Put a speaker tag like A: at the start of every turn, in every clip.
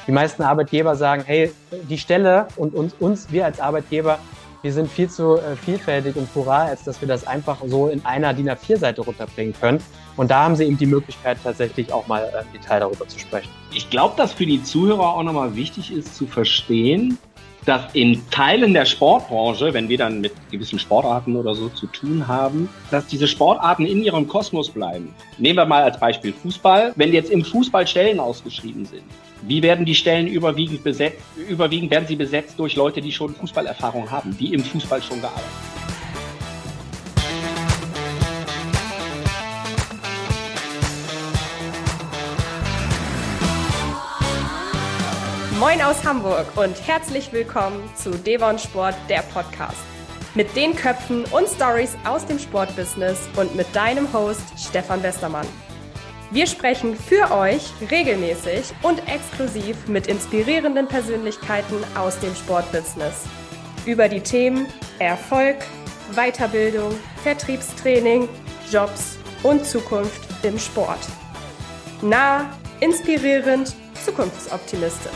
A: Die meisten Arbeitgeber sagen, hey, die Stelle und wir als Arbeitgeber, wir sind viel zu vielfältig und plural, als dass wir das einfach so in einer DIN A4-Seite runterbringen können. Und da haben sie eben die Möglichkeit, tatsächlich auch mal im Detail darüber zu sprechen.
B: Ich glaube, dass für die Zuhörer auch nochmal wichtig ist zu verstehen, dass in Teilen der Sportbranche, wenn wir dann mit gewissen Sportarten oder so zu tun haben, dass diese Sportarten in ihrem Kosmos bleiben. Nehmen wir mal als Beispiel Fußball. Wenn jetzt im Fußball Stellen ausgeschrieben sind, wie werden die Stellen überwiegend besetzt? Überwiegend werden sie besetzt durch Leute, die schon Fußballerfahrung haben, die im Fußball schon gearbeitet haben.
C: Moin aus Hamburg und herzlich willkommen zu Devon Sport, der Podcast. Mit den Köpfen und Stories aus dem Sportbusiness und mit deinem Host Stefan Westermann. Wir sprechen für euch regelmäßig und exklusiv mit inspirierenden Persönlichkeiten aus dem Sportbusiness. Über die Themen Erfolg, Weiterbildung, Vertriebstraining, Jobs und Zukunft im Sport. Nah, inspirierend, zukunftsoptimistisch.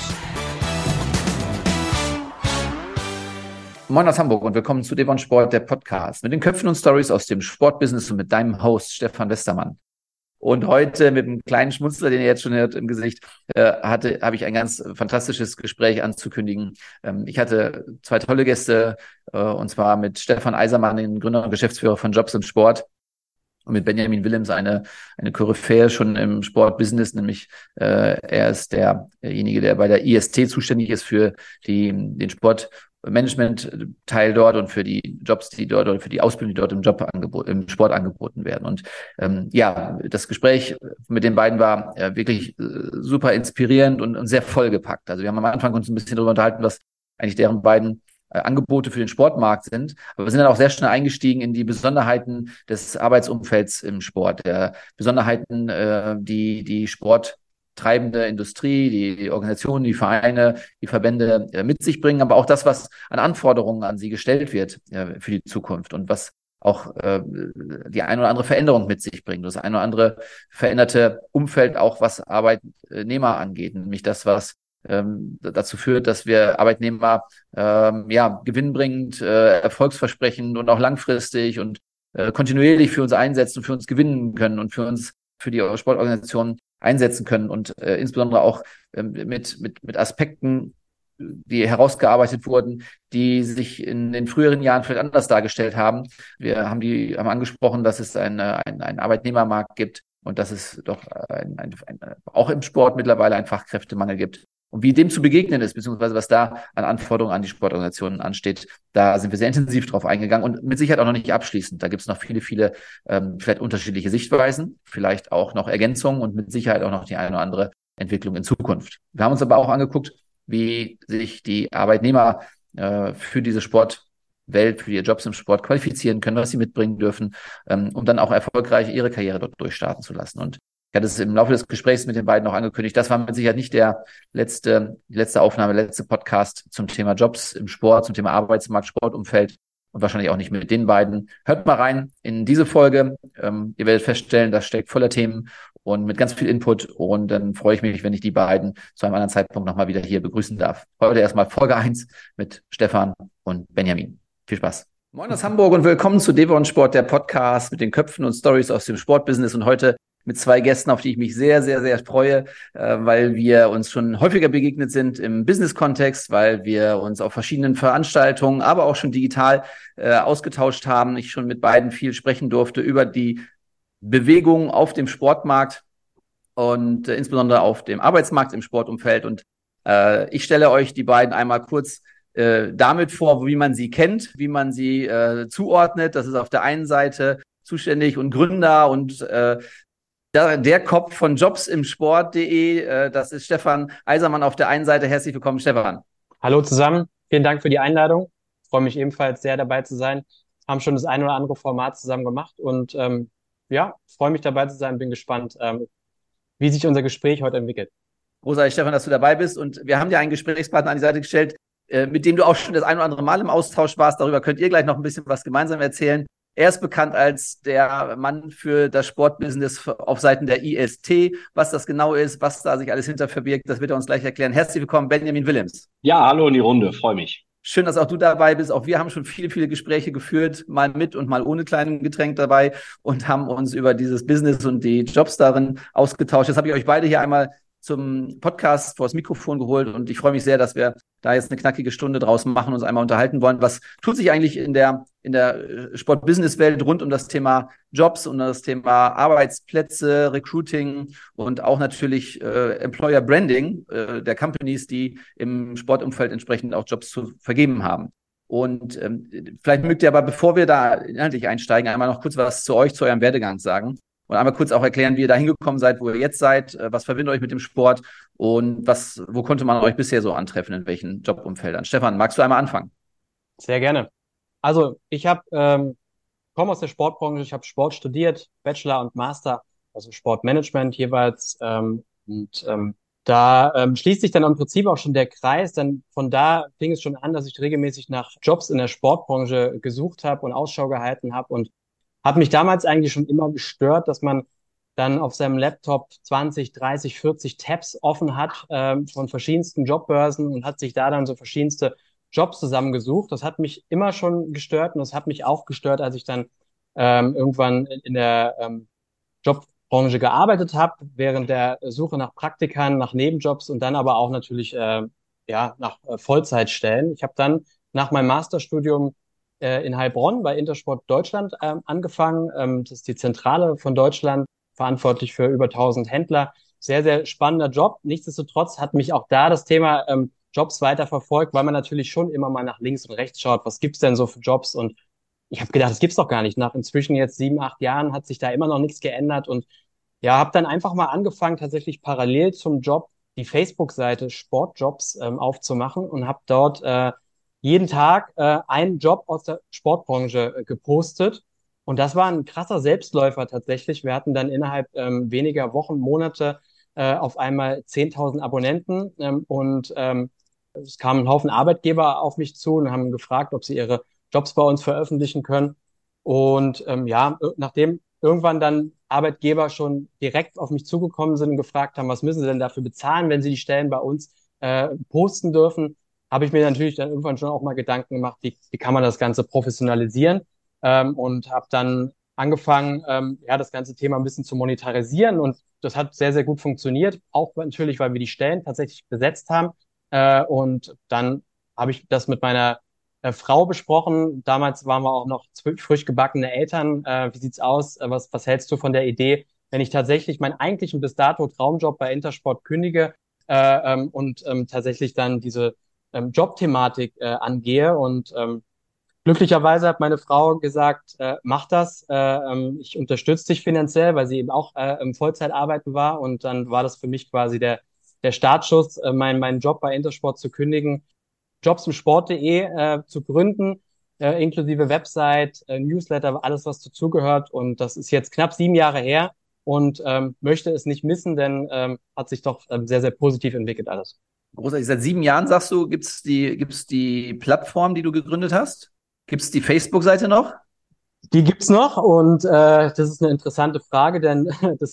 D: Moin aus Hamburg und willkommen zu Devon Sport, der Podcast, mit den Köpfen und Stories aus dem Sportbusiness und mit deinem Host Stefan Westermann. Und heute mit einem kleinen Schmunzler, den ihr jetzt schon hört im Gesicht, habe ich ein ganz fantastisches Gespräch anzukündigen. Ich hatte zwei tolle Gäste, und zwar mit Stefan Eisermann, den Gründer und Geschäftsführer von Jobs im Sport, und mit Benjamin Willems, eine Koryphäe schon im Sportbusiness, nämlich er ist derjenige, der bei der IST zuständig ist für den Sportmanagement-Teil dort und für die Jobs, die dort oder für die Ausbildung, die dort im Sport angeboten werden. Und das Gespräch mit den beiden war wirklich super inspirierend und sehr vollgepackt. Also wir haben am Anfang uns ein bisschen darüber unterhalten, was eigentlich deren beiden Angebote für den Sportmarkt sind, aber wir sind dann auch sehr schnell eingestiegen in die Besonderheiten des Arbeitsumfelds im Sport, der Besonderheiten, die sporttreibende Industrie, die Organisationen, die Vereine, die Verbände mit sich bringen, aber auch das, was an Anforderungen an sie gestellt wird für die Zukunft und was auch die ein oder andere Veränderung mit sich bringt, das ein oder andere veränderte Umfeld, auch was Arbeitnehmer angeht, nämlich das, was dazu führt, dass wir Arbeitnehmer gewinnbringend, erfolgsversprechend und auch langfristig und kontinuierlich für uns einsetzen, für uns gewinnen können und für die Sportorganisation einsetzen können und insbesondere auch mit Aspekten, die herausgearbeitet wurden, die sich in den früheren Jahren vielleicht anders dargestellt haben. Wir haben angesprochen, dass es einen Arbeitnehmermarkt gibt und dass es doch auch im Sport mittlerweile einen Fachkräftemangel gibt. Und wie dem zu begegnen ist, beziehungsweise was da an Anforderungen an die Sportorganisationen ansteht, da sind wir sehr intensiv drauf eingegangen und mit Sicherheit auch noch nicht abschließend. Da gibt es noch viele vielleicht unterschiedliche Sichtweisen, vielleicht auch noch Ergänzungen und mit Sicherheit auch noch die eine oder andere Entwicklung in Zukunft. Wir haben uns aber auch angeguckt, wie sich die Arbeitnehmer für diese Sportwelt, für ihre Jobs im Sport qualifizieren können, was sie mitbringen dürfen, um dann auch erfolgreich ihre Karriere dort durchstarten zu lassen. Und ich hatte es im Laufe des Gesprächs mit den beiden auch angekündigt. Das war mit Sicherheit nicht die letzte Aufnahme, letzte Podcast zum Thema Jobs im Sport, zum Thema Arbeitsmarkt, Sportumfeld und wahrscheinlich auch nicht mit den beiden. Hört mal rein in diese Folge. Ihr werdet feststellen, das steckt voller Themen und mit ganz viel Input. Und dann freue ich mich, wenn ich die beiden zu einem anderen Zeitpunkt nochmal wieder hier begrüßen darf. Heute erstmal Folge 1 mit Stefan und Benjamin. Viel Spaß. Moin aus Hamburg und willkommen zu Devon Sport, der Podcast mit den Köpfen und Stories aus dem Sportbusiness und heute mit zwei Gästen, auf die ich mich sehr, sehr, sehr freue, weil wir uns schon häufiger begegnet sind im Business-Kontext, weil wir uns auf verschiedenen Veranstaltungen, aber auch schon digital ausgetauscht haben. Ich schon mit beiden viel sprechen durfte über die Bewegung auf dem Sportmarkt und insbesondere auf dem Arbeitsmarkt im Sportumfeld. Und ich stelle euch die beiden einmal kurz damit vor, wie man sie kennt, wie man sie zuordnet. Das ist auf der einen Seite zuständig und Gründer und der Kopf von jobsimsport.de, das ist Stefan Eisermann auf der einen Seite. Herzlich willkommen, Stefan.
A: Hallo zusammen, vielen Dank für die Einladung. Ich freue mich ebenfalls sehr, dabei zu sein. Haben schon das ein oder andere Format zusammen gemacht und freue mich dabei zu sein. Bin gespannt, wie sich unser Gespräch heute entwickelt.
D: Großartig, Stefan, dass du dabei bist. Und wir haben dir einen Gesprächspartner an die Seite gestellt, mit dem du auch schon das ein oder andere Mal im Austausch warst. Darüber könnt ihr gleich noch ein bisschen was gemeinsam erzählen. Er ist bekannt als der Mann für das Sportbusiness auf Seiten der IST. Was das genau ist, was da sich alles hinter verbirgt, das wird er uns gleich erklären. Herzlich willkommen, Benjamin Willems.
B: Ja, hallo in die Runde, freue mich.
D: Schön, dass auch du dabei bist. Auch wir haben schon viele, viele Gespräche geführt, mal mit und mal ohne kleinen Getränk dabei und haben uns über dieses Business und die Jobs darin ausgetauscht. Jetzt habe ich euch beide hier einmal zum Podcast vors Mikrofon geholt und ich freue mich sehr, dass wir da jetzt eine knackige Stunde draus machen und uns einmal unterhalten wollen. Was tut sich eigentlich in der Sport-Business-Welt rund um das Thema Jobs und das Thema Arbeitsplätze, Recruiting und auch natürlich Employer Branding der Companies, die im Sportumfeld entsprechend auch Jobs zu vergeben haben. Und vielleicht mögt ihr aber, bevor wir da inhaltlich einsteigen, einmal noch kurz was zu euch, zu eurem Werdegang sagen. Und einmal kurz auch erklären, wie ihr da hingekommen seid, wo ihr jetzt seid, was verbindet euch mit dem Sport und wo konnte man euch bisher so antreffen, in welchen Jobumfeldern? Stefan, magst du einmal anfangen?
A: Sehr gerne. Also ich komme aus der Sportbranche, ich habe Sport studiert, Bachelor und Master, also Sportmanagement jeweils. Da schließt sich dann im Prinzip auch schon der Kreis. Dann von da fing es schon an, dass ich regelmäßig nach Jobs in der Sportbranche gesucht habe und Ausschau gehalten habe und habe mich damals eigentlich schon immer gestört, dass man dann auf seinem Laptop 20, 30, 40 Tabs offen hat von verschiedensten Jobbörsen und hat sich da dann so verschiedenste Jobs zusammengesucht. Das hat mich immer schon gestört und das hat mich auch gestört, als ich dann irgendwann in der Jobbranche gearbeitet habe, während der Suche nach Praktikern, nach Nebenjobs und dann aber auch natürlich nach Vollzeitstellen. Ich habe dann nach meinem Masterstudium in Heilbronn bei Intersport Deutschland angefangen. Das ist die Zentrale von Deutschland, verantwortlich für über 1000 Händler. Sehr, sehr spannender Job. Nichtsdestotrotz hat mich auch da das Thema Jobs weiter verfolgt, weil man natürlich schon immer mal nach links und rechts schaut. Was gibt's denn so für Jobs? Und ich habe gedacht, das gibt's doch gar nicht. Nach inzwischen jetzt 7, 8 Jahren hat sich da immer noch nichts geändert. Und ja, habe dann einfach mal angefangen, tatsächlich parallel zum Job die Facebook-Seite Sportjobs aufzumachen und habe dort jeden Tag einen Job aus der Sportbranche gepostet. Und das war ein krasser Selbstläufer tatsächlich. Wir hatten dann innerhalb weniger Wochen, Monate auf einmal 10.000 Abonnenten es kamen ein Haufen Arbeitgeber auf mich zu und haben gefragt, ob sie ihre Jobs bei uns veröffentlichen können. Und nachdem irgendwann dann Arbeitgeber schon direkt auf mich zugekommen sind und gefragt haben, was müssen sie denn dafür bezahlen, wenn sie die Stellen bei uns posten dürfen, habe ich mir natürlich dann irgendwann schon auch mal Gedanken gemacht, wie kann man das Ganze professionalisieren und habe dann angefangen, das ganze Thema ein bisschen zu monetarisieren und das hat sehr, sehr gut funktioniert, auch natürlich, weil wir die Stellen tatsächlich besetzt haben und dann habe ich das mit meiner Frau besprochen. Damals waren wir auch noch frisch gebackene Eltern. Wie sieht's aus? Was hältst du von der Idee, wenn ich tatsächlich meinen eigentlichen bis dato Traumjob bei Intersport kündige und tatsächlich dann diese Jobthematik angehe und glücklicherweise hat meine Frau gesagt, mach das, ich unterstütze dich finanziell, weil sie eben auch im Vollzeit arbeiten war und dann war das für mich quasi der Startschuss, meinen Job bei Intersport zu kündigen, Jobs im Sport.de zu gründen, inklusive Website, Newsletter, alles was dazugehört und das ist jetzt knapp 7 Jahre her und möchte es nicht missen, denn hat sich doch sehr, sehr positiv entwickelt alles.
D: Großartig. Seit 7 Jahren, sagst du, gibt's die Plattform, die du gegründet hast? Gibt's die Facebook-Seite noch?
A: Die gibt's noch und das ist eine interessante Frage, denn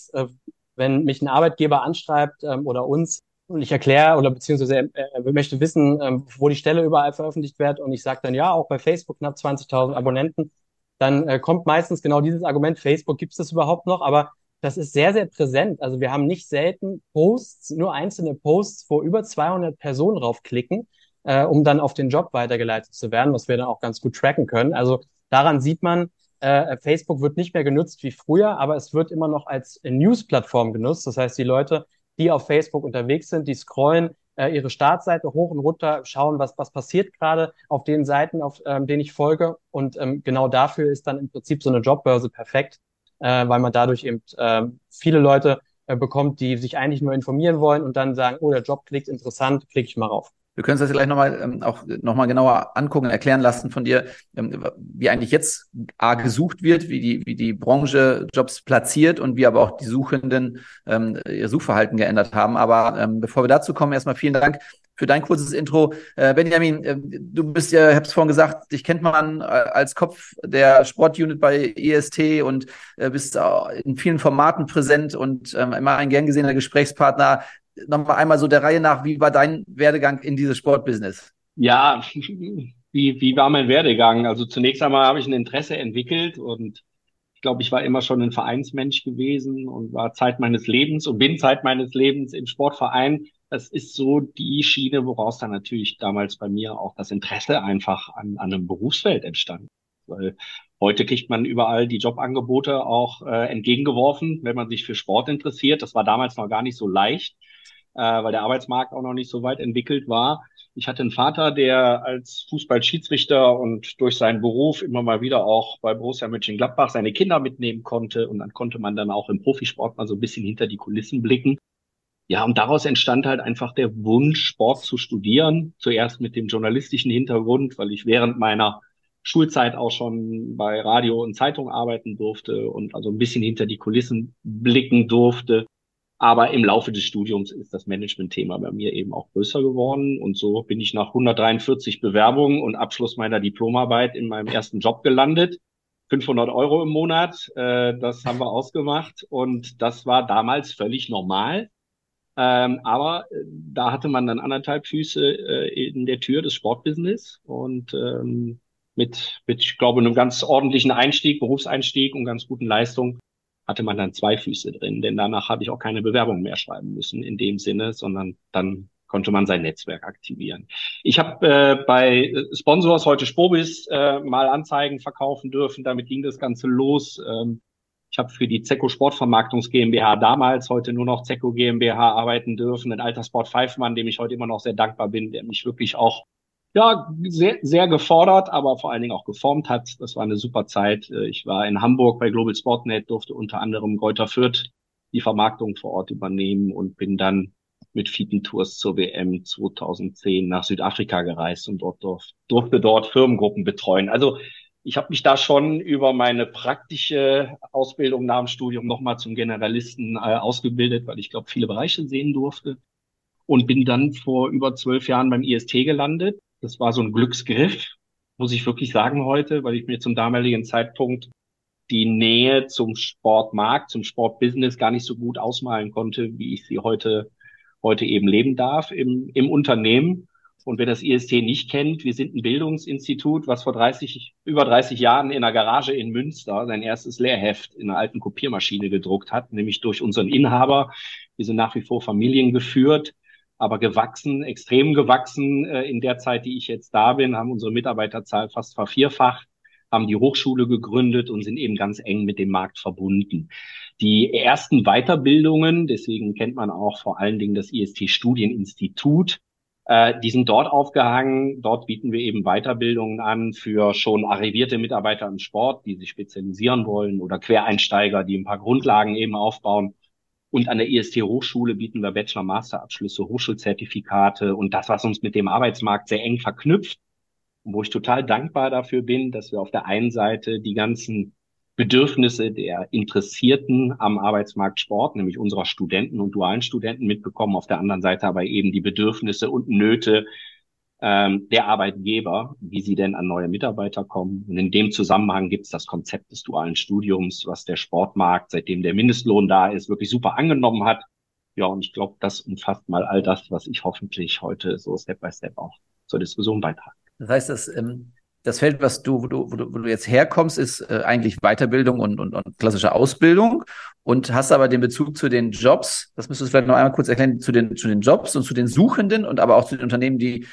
A: wenn mich ein Arbeitgeber anschreibt oder uns und ich erkläre oder beziehungsweise er möchte wissen, wo die Stelle überall veröffentlicht wird und ich sage dann ja, auch bei Facebook knapp 20.000 Abonnenten, dann kommt meistens genau dieses Argument, Facebook gibt's das überhaupt noch, aber das ist sehr, sehr präsent. Also wir haben nicht selten Posts, nur einzelne Posts, wo über 200 Personen draufklicken, um dann auf den Job weitergeleitet zu werden, was wir dann auch ganz gut tracken können. Also daran sieht man, Facebook wird nicht mehr genutzt wie früher, aber es wird immer noch als News-Plattform genutzt. Das heißt, die Leute, die auf Facebook unterwegs sind, die scrollen ihre Startseite hoch und runter, schauen, was passiert gerade auf den Seiten, auf denen ich folge. Und genau dafür ist dann im Prinzip so eine Jobbörse perfekt, weil man dadurch eben viele Leute bekommt, die sich eigentlich nur informieren wollen und dann sagen, oh, der Job klingt interessant, klicke ich mal rauf.
D: Wir können uns das gleich nochmal genauer angucken, erklären lassen von dir, wie eigentlich jetzt gesucht wird, wie die Branche Jobs platziert und wie aber auch die Suchenden ihr Suchverhalten geändert haben. Aber bevor wir dazu kommen, erstmal vielen Dank für dein kurzes Intro. Benjamin, du bist ja, ich habe es vorhin gesagt, dich kennt man als Kopf der Sportunit bei EST und bist in vielen Formaten präsent und immer ein gern gesehener Gesprächspartner. Nochmal einmal so der Reihe nach, wie war dein Werdegang in dieses Sportbusiness?
B: Ja, wie war mein Werdegang? Also zunächst einmal habe ich ein Interesse entwickelt und ich glaube, ich war immer schon ein Vereinsmensch gewesen und war Zeit meines Lebens und bin Zeit meines Lebens im Sportverein. Das ist so die Schiene, woraus dann natürlich damals bei mir auch das Interesse einfach an einem Berufsfeld entstand. Weil heute kriegt man überall die Jobangebote auch entgegengeworfen, wenn man sich für Sport interessiert. Das war damals noch gar nicht so leicht, weil der Arbeitsmarkt auch noch nicht so weit entwickelt war. Ich hatte einen Vater, der als Fußballschiedsrichter und durch seinen Beruf immer mal wieder auch bei Borussia Mönchengladbach seine Kinder mitnehmen konnte. Und dann konnte man dann auch im Profisport mal so ein bisschen hinter die Kulissen blicken. Ja, und daraus entstand halt einfach der Wunsch, Sport zu studieren. Zuerst mit dem journalistischen Hintergrund, weil ich während meiner Schulzeit auch schon bei Radio und Zeitung arbeiten durfte und also ein bisschen hinter die Kulissen blicken durfte. Aber im Laufe des Studiums ist das Management-Thema bei mir eben auch größer geworden. Und so bin ich nach 143 Bewerbungen und Abschluss meiner Diplomarbeit in meinem ersten Job gelandet. 500 Euro im Monat, das haben wir ausgemacht. Und das war damals völlig normal. Aber da hatte man dann 1,5 Füße in der Tür des Sportbusiness. Und mit, ich glaube, einem ganz ordentlichen Einstieg, Berufseinstieg und ganz guten Leistungen hatte man dann 2 Füße drin, denn danach habe ich auch keine Bewerbung mehr schreiben müssen in dem Sinne, sondern dann konnte man sein Netzwerk aktivieren. Ich habe bei Sponsors heute Spobis mal Anzeigen verkaufen dürfen, damit ging das Ganze los. Ich habe für die Zecco Sportvermarktungs GmbH damals, heute nur noch Zecco GmbH arbeiten dürfen, ein alter Sport-5-Mann, dem ich heute immer noch sehr dankbar bin, der mich wirklich auch sehr, sehr gefordert, aber vor allen Dingen auch geformt hat. Das war eine super Zeit. Ich war in Hamburg bei Global Sportnet, durfte unter anderem Greuther Fürth die Vermarktung vor Ort übernehmen und bin dann mit Fiepen-Tours zur WM 2010 nach Südafrika gereist und durfte dort Firmengruppen betreuen. Also ich habe mich da schon über meine praktische Ausbildung nach dem Studium nochmal zum Generalisten ausgebildet, weil ich glaube, viele Bereiche sehen durfte und bin dann vor über 12 Jahren beim IST gelandet. Das war so ein Glücksgriff, muss ich wirklich sagen heute, weil ich mir zum damaligen Zeitpunkt die Nähe zum Sportmarkt, zum Sportbusiness gar nicht so gut ausmalen konnte, wie ich sie heute eben leben darf im Unternehmen. Und wer das IST nicht kennt, wir sind ein Bildungsinstitut, was vor über 30 Jahren in einer Garage in Münster sein erstes Lehrheft in einer alten Kopiermaschine gedruckt hat, nämlich durch unseren Inhaber. Wir sind nach wie vor familiengeführt, aber gewachsen, extrem gewachsen. In der Zeit, die ich jetzt da bin, haben unsere Mitarbeiterzahl fast vervierfacht, haben die Hochschule gegründet und sind eben ganz eng mit dem Markt verbunden. Die ersten Weiterbildungen, deswegen kennt man auch vor allen Dingen das IST Studieninstitut, die sind dort aufgehangen. Dort bieten wir eben Weiterbildungen an für schon arrivierte Mitarbeiter im Sport, die sich spezialisieren wollen oder Quereinsteiger, die ein paar Grundlagen eben aufbauen. Und an der IST Hochschule bieten wir Bachelor-Master-Abschlüsse, Hochschulzertifikate und das, was uns mit dem Arbeitsmarkt sehr eng verknüpft. Und wo ich total dankbar dafür bin, dass wir auf der einen Seite die ganzen Bedürfnisse der Interessierten am Arbeitsmarkt Sport, nämlich unserer Studenten und dualen Studenten mitbekommen, auf der anderen Seite aber eben die Bedürfnisse und Nöte der Arbeitgeber, wie sie denn an neue Mitarbeiter kommen. Und in dem Zusammenhang gibt es das Konzept des dualen Studiums, was der Sportmarkt, seitdem der Mindestlohn da ist, wirklich super angenommen hat. Ja, und ich glaube, das umfasst mal all das, was ich hoffentlich heute so Step by Step auch zur Diskussion beitrage.
D: Das heißt, das Feld, wo du jetzt herkommst, ist eigentlich Weiterbildung und klassische Ausbildung und hast aber den Bezug zu den Jobs, das müsstest du vielleicht noch einmal kurz erklären, zu den Jobs und zu den Suchenden und aber auch zu den Unternehmen, die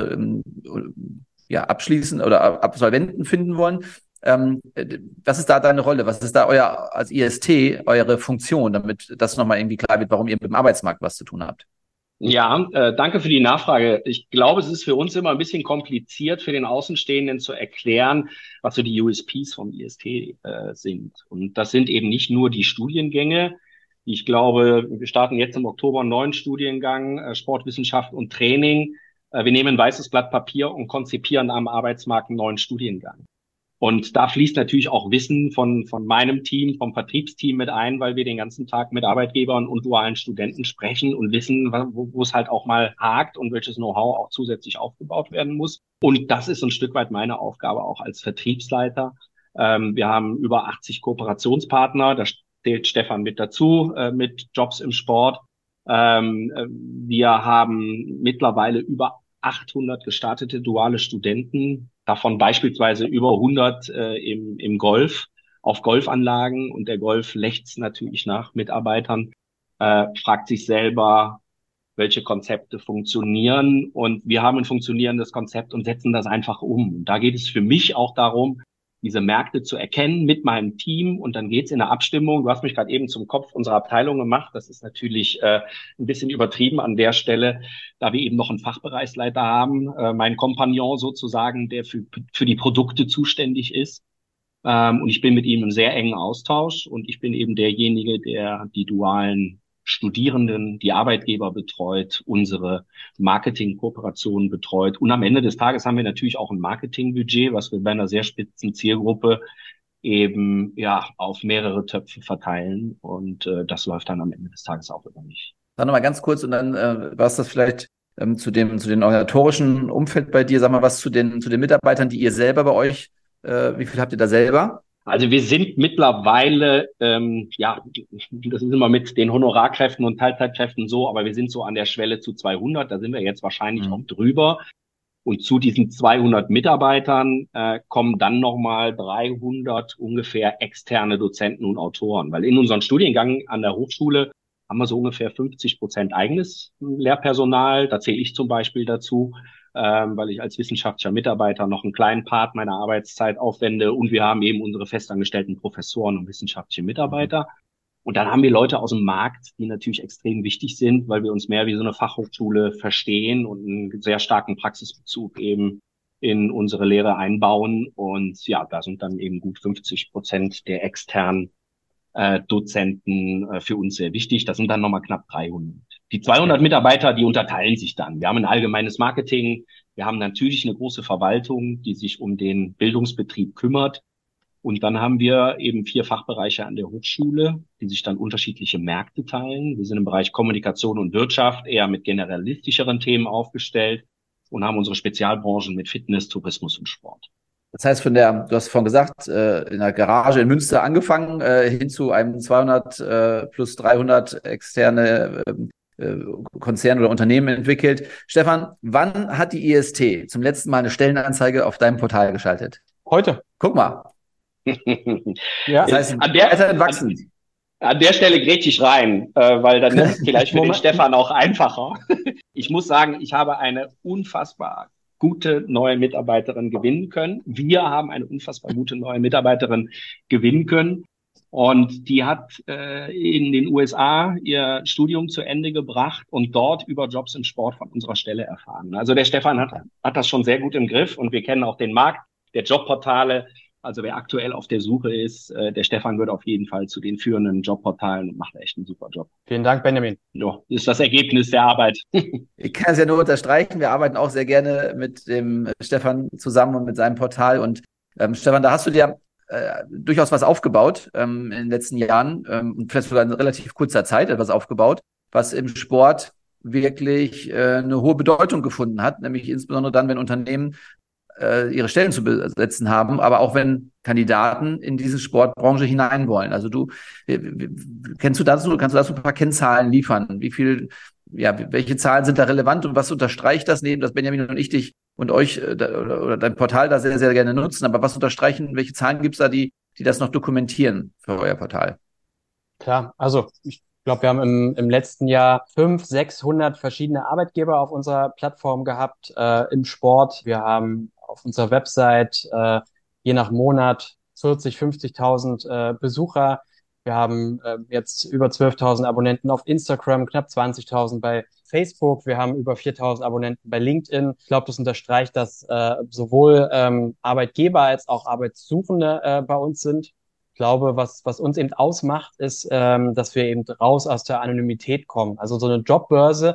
D: abschließen oder Absolventen finden wollen. Was ist da deine Rolle? Was ist da als IST eure Funktion, damit das nochmal irgendwie klar wird, warum ihr mit dem Arbeitsmarkt was zu tun habt?
B: Ja, danke für die Nachfrage. Ich glaube, es ist für uns immer ein bisschen kompliziert für den Außenstehenden zu erklären, was so die USPs vom IST sind. Und das sind eben nicht nur die Studiengänge. Ich glaube, wir starten jetzt im Oktober einen neuen Studiengang, Sportwissenschaft und Training. Wir nehmen ein weißes Blatt Papier und konzipieren am Arbeitsmarkt einen neuen Studiengang. Und da fließt natürlich auch Wissen von meinem Team, vom Vertriebsteam mit ein, weil wir den ganzen Tag mit Arbeitgebern und dualen Studenten sprechen und wissen, wo es halt auch mal hakt und welches Know-how auch zusätzlich aufgebaut werden muss. Und das ist ein Stück weit meine Aufgabe auch als Vertriebsleiter. Wir haben über 80 Kooperationspartner, da zählt Stefan mit dazu, mit Jobs im Sport. Wir haben mittlerweile über 800 gestartete duale Studenten, davon beispielsweise über 100 im Golf, auf Golfanlagen. Und der Golf lechzt natürlich nach Mitarbeitern, fragt sich selber, welche Konzepte funktionieren. Und wir haben ein funktionierendes Konzept und setzen das einfach um. Und da geht es für mich auch darum, diese Märkte zu erkennen mit meinem Team. Und dann geht's in der Abstimmung. Du hast mich gerade eben zum Kopf unserer Abteilung gemacht. Das ist natürlich ein bisschen übertrieben an der Stelle, da wir eben noch einen Fachbereichsleiter haben, mein Kompagnon sozusagen, der für die Produkte zuständig ist. Und ich bin mit ihm im sehr engen Austausch. Und ich bin eben derjenige, der die dualen Studierenden, die Arbeitgeber betreut, unsere Marketing-Kooperationen betreut. Und am Ende des Tages haben wir natürlich auch ein Marketingbudget, was wir bei einer sehr spitzen Zielgruppe eben auf mehrere Töpfe verteilen. Und das läuft dann am Ende des Tages auch über mich.
D: Dann nochmal ganz kurz und dann was das vielleicht zu den organisatorischen Umfeld bei dir, sag mal was zu den Mitarbeitern, die ihr selber bei euch, wie viel habt ihr da selber?
B: Also wir sind mittlerweile, das ist immer mit den Honorarkräften und Teilzeitkräften so, aber wir sind so an der Schwelle zu 200, da sind wir jetzt wahrscheinlich auch drüber. Und zu diesen 200 Mitarbeitern kommen dann nochmal 300 ungefähr externe Dozenten und Autoren, weil in unserem Studiengang an der Hochschule haben wir so ungefähr 50% eigenes Lehrpersonal, da zähle ich zum Beispiel dazu, weil ich als wissenschaftlicher Mitarbeiter noch einen kleinen Part meiner Arbeitszeit aufwende und wir haben eben unsere festangestellten Professoren und wissenschaftliche Mitarbeiter. Und dann haben wir Leute aus dem Markt, die natürlich extrem wichtig sind, weil wir uns mehr wie so eine Fachhochschule verstehen und einen sehr starken Praxisbezug eben in unsere Lehre einbauen. Und ja, da sind dann eben gut 50% der externen Dozenten für uns sehr wichtig. Das sind dann nochmal knapp 300. Die 200 Mitarbeiter, die unterteilen sich dann. Wir haben ein allgemeines Marketing. Wir haben natürlich eine große Verwaltung, die sich um den Bildungsbetrieb kümmert. Und dann haben wir eben 4 Fachbereiche an der Hochschule, die sich dann unterschiedliche Märkte teilen. Wir sind im Bereich Kommunikation und Wirtschaft eher mit generalistischeren Themen aufgestellt und haben unsere Spezialbranchen mit Fitness, Tourismus und Sport.
D: Das heißt, du hast vorhin gesagt, in der Garage in Münster angefangen, hin zu einem 200 plus 300 externe Konzerne oder Unternehmen entwickelt. Stefan, wann hat die IST zum letzten Mal eine Stellenanzeige auf deinem Portal geschaltet?
A: Heute.
D: Guck mal.
A: Ja.
D: Das heißt,
B: an der Stelle grätsch ich rein, weil dann ist es vielleicht für den Stefan auch einfacher. Ich muss sagen, ich habe eine unfassbar gute neue Mitarbeiterin gewinnen können. Wir haben eine unfassbar gute neue Mitarbeiterin gewinnen können. Und die hat in den USA ihr Studium zu Ende gebracht und dort über Jobs im Sport von unserer Stelle erfahren. Also der Stefan hat das schon sehr gut im Griff und wir kennen auch den Markt der Jobportale. Also wer aktuell auf der Suche ist, der Stefan gehört auf jeden Fall zu den führenden Jobportalen und macht echt einen super Job.
A: Vielen Dank, Benjamin.
B: Ja, ist das Ergebnis der Arbeit.
D: Ich kann es ja nur unterstreichen. Wir arbeiten auch sehr gerne mit dem Stefan zusammen und mit seinem Portal. Und Stefan, da hast du dir durchaus was aufgebaut in den letzten Jahren und vielleicht sogar in relativ kurzer Zeit etwas aufgebaut, was im Sport wirklich eine hohe Bedeutung gefunden hat, nämlich insbesondere dann, wenn Unternehmen ihre Stellen zu besetzen haben, aber auch wenn Kandidaten in diese Sportbranche hinein wollen. Also kannst du dazu ein paar Kennzahlen liefern? Welche Zahlen sind da relevant und was unterstreicht das neben, dass Benjamin und ich dich und euch oder dein Portal da sehr, sehr gerne nutzen, aber was unterstreichen, welche Zahlen gibt's da, die das noch dokumentieren für euer Portal?
A: Klar, also ich glaube, wir haben im letzten Jahr 500, 600 verschiedene Arbeitgeber auf unserer Plattform gehabt im Sport. Wir haben auf unserer Website je nach Monat 40.000, 50.000 Besucher. Wir haben jetzt über 12.000 Abonnenten auf Instagram, knapp 20.000 bei Facebook. Wir haben über 4.000 Abonnenten bei LinkedIn. Ich glaube, das unterstreicht, dass sowohl Arbeitgeber als auch Arbeitssuchende bei uns sind. Ich glaube, was uns eben ausmacht, ist, dass wir eben raus aus der Anonymität kommen. Also so eine Jobbörse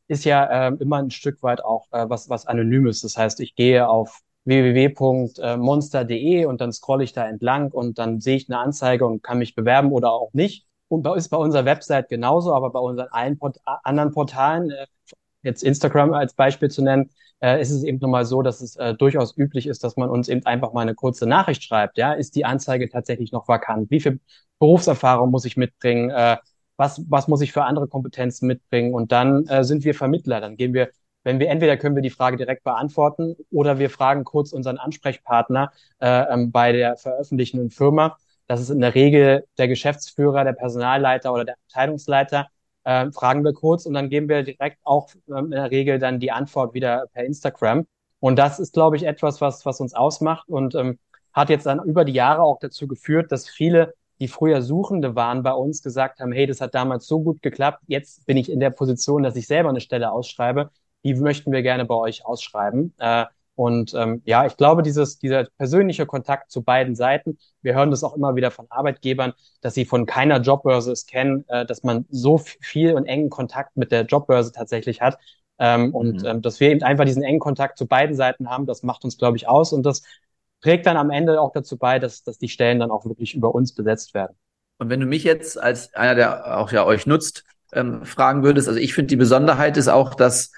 A: ist ja immer ein Stück weit auch was Anonymes. Das heißt, ich gehe auf www.monster.de und dann scrolle ich da entlang und dann sehe ich eine Anzeige und kann mich bewerben oder auch nicht. Und ist bei unserer Website genauso, aber bei unseren anderen Portalen, jetzt Instagram als Beispiel zu nennen, ist es eben nun mal so, dass es durchaus üblich ist, dass man uns eben einfach mal eine kurze Nachricht schreibt. Ja, ist die Anzeige tatsächlich noch vakant? Wie viel Berufserfahrung muss ich mitbringen? Was muss ich für andere Kompetenzen mitbringen? Und dann sind wir Vermittler. Dann gehen wir, entweder können wir die Frage direkt beantworten oder wir fragen kurz unseren Ansprechpartner bei der veröffentlichenden Firma. Das ist in der Regel der Geschäftsführer, der Personalleiter oder der Abteilungsleiter. Fragen wir kurz und dann geben wir direkt auch in der Regel dann die Antwort wieder per Instagram. Und das ist, glaube ich, etwas, was uns ausmacht und hat jetzt dann über die Jahre auch dazu geführt, dass viele, die früher Suchende waren bei uns, gesagt haben, hey, das hat damals so gut geklappt, jetzt bin ich in der Position, dass ich selber eine Stelle ausschreibe, die möchten wir gerne bei euch ausschreiben. Ja, ich glaube, dieser persönliche Kontakt zu beiden Seiten, wir hören das auch immer wieder von Arbeitgebern, dass sie von keiner Jobbörse es kennen, dass man so viel und engen Kontakt mit der Jobbörse tatsächlich hat. Dass wir eben einfach diesen engen Kontakt zu beiden Seiten haben, das macht uns, glaube ich, aus. Und das trägt dann am Ende auch dazu bei, dass die Stellen dann auch wirklich über uns besetzt werden.
D: Und wenn du mich jetzt als einer, der auch ja euch nutzt, fragen würdest, also ich finde, die Besonderheit ist auch, dass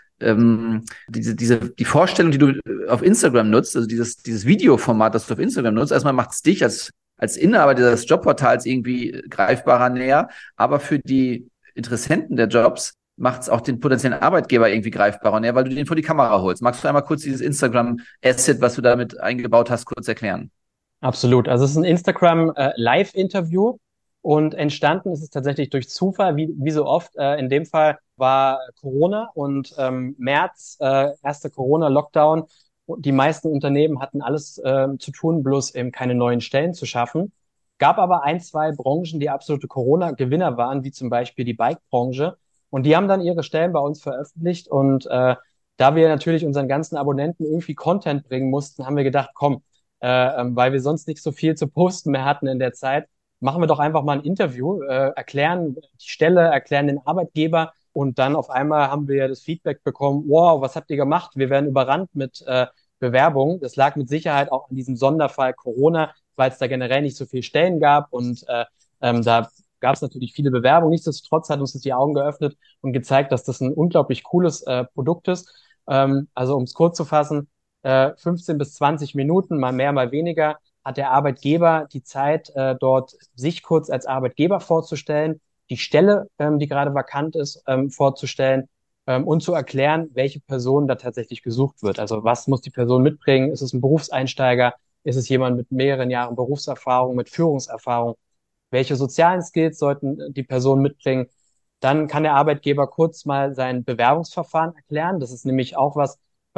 D: die Vorstellung, die du auf Instagram nutzt, also dieses Videoformat, das du auf Instagram nutzt, erstmal macht es dich als Inhaber des Jobportals irgendwie greifbarer näher, aber für die Interessenten der Jobs macht es auch den potenziellen Arbeitgeber irgendwie greifbarer näher, weil du den vor die Kamera holst. Magst du einmal kurz dieses Instagram-Asset, was du damit eingebaut hast, kurz erklären?
A: Absolut. Also es ist ein Instagram Live-Interview und entstanden ist es tatsächlich durch Zufall, wie so oft. In dem Fall war Corona und März, erster Corona-Lockdown. Die meisten Unternehmen hatten alles zu tun, bloß eben keine neuen Stellen zu schaffen. Gab aber ein, zwei Branchen, die absolute Corona-Gewinner waren, wie zum Beispiel die Bike-Branche. Und die haben dann ihre Stellen bei uns veröffentlicht. Und da wir natürlich unseren ganzen Abonnenten irgendwie Content bringen mussten, haben wir gedacht, komm, weil wir sonst nicht so viel zu posten mehr hatten in der Zeit, machen wir doch einfach mal ein Interview, erklären die Stelle, erklären den Arbeitgeber und dann auf einmal haben wir das Feedback bekommen, wow, was habt ihr gemacht? Wir werden überrannt mit Bewerbungen. Das lag mit Sicherheit auch an diesem Sonderfall Corona, weil es da generell nicht so viele Stellen gab und da gab es natürlich viele Bewerbungen. Nichtsdestotrotz hat uns das die Augen geöffnet und gezeigt, dass das ein unglaublich cooles Produkt ist. Also um es kurz zu fassen, 15 bis 20 Minuten, mal mehr, mal weniger, hat der Arbeitgeber die Zeit, dort sich kurz als Arbeitgeber vorzustellen, die Stelle, die gerade vakant ist, vorzustellen und zu erklären, welche Person da tatsächlich gesucht wird. Also was muss die Person mitbringen? Ist es ein Berufseinsteiger? Ist es jemand mit mehreren Jahren Berufserfahrung, mit Führungserfahrung? Welche sozialen Skills sollten die Personen mitbringen? Dann kann der Arbeitgeber kurz mal sein Bewerbungsverfahren erklären. Das ist nämlich auch was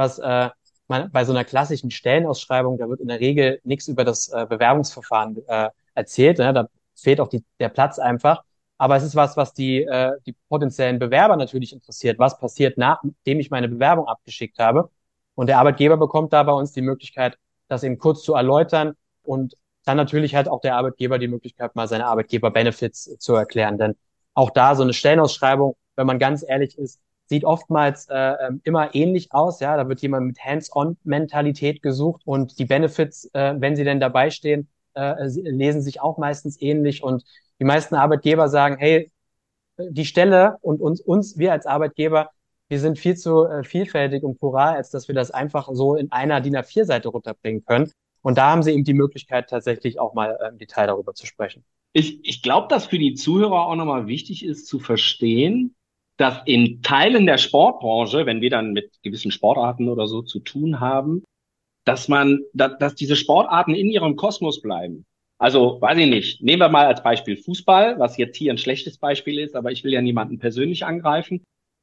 A: man bei so einer klassischen Stellenausschreibung, da wird in der Regel nichts über das Bewerbungsverfahren erzählt. Ne? Da fehlt auch der Platz einfach. Aber es ist was die potenziellen Bewerber natürlich interessiert. Was passiert, nachdem ich meine Bewerbung abgeschickt habe? Und der Arbeitgeber bekommt da bei uns die Möglichkeit, das eben kurz zu erläutern und dann natürlich hat auch der Arbeitgeber die Möglichkeit, mal seine Arbeitgeber-Benefits zu erklären. Denn auch da so eine Stellenausschreibung, wenn man ganz ehrlich ist, sieht oftmals immer ähnlich aus. Ja, da wird jemand mit Hands-on-Mentalität gesucht und die Benefits, wenn sie denn dabei stehen, lesen sich auch meistens ähnlich. Und die meisten Arbeitgeber sagen, hey, die Stelle und wir als Arbeitgeber, wir sind viel zu vielfältig und plural, als dass wir das einfach so in einer DIN A4-Seite runterbringen können. Und da haben sie eben die Möglichkeit, tatsächlich auch mal im Detail darüber zu sprechen.
B: Ich glaube, dass für die Zuhörer auch nochmal wichtig ist zu verstehen, dass in Teilen der Sportbranche, wenn wir dann mit gewissen Sportarten oder so zu tun haben, dass diese Sportarten in ihrem Kosmos bleiben. Also, weiß ich nicht, nehmen wir mal als Beispiel Fußball, was jetzt hier ein schlechtes Beispiel ist, aber ich will ja niemanden persönlich angreifen.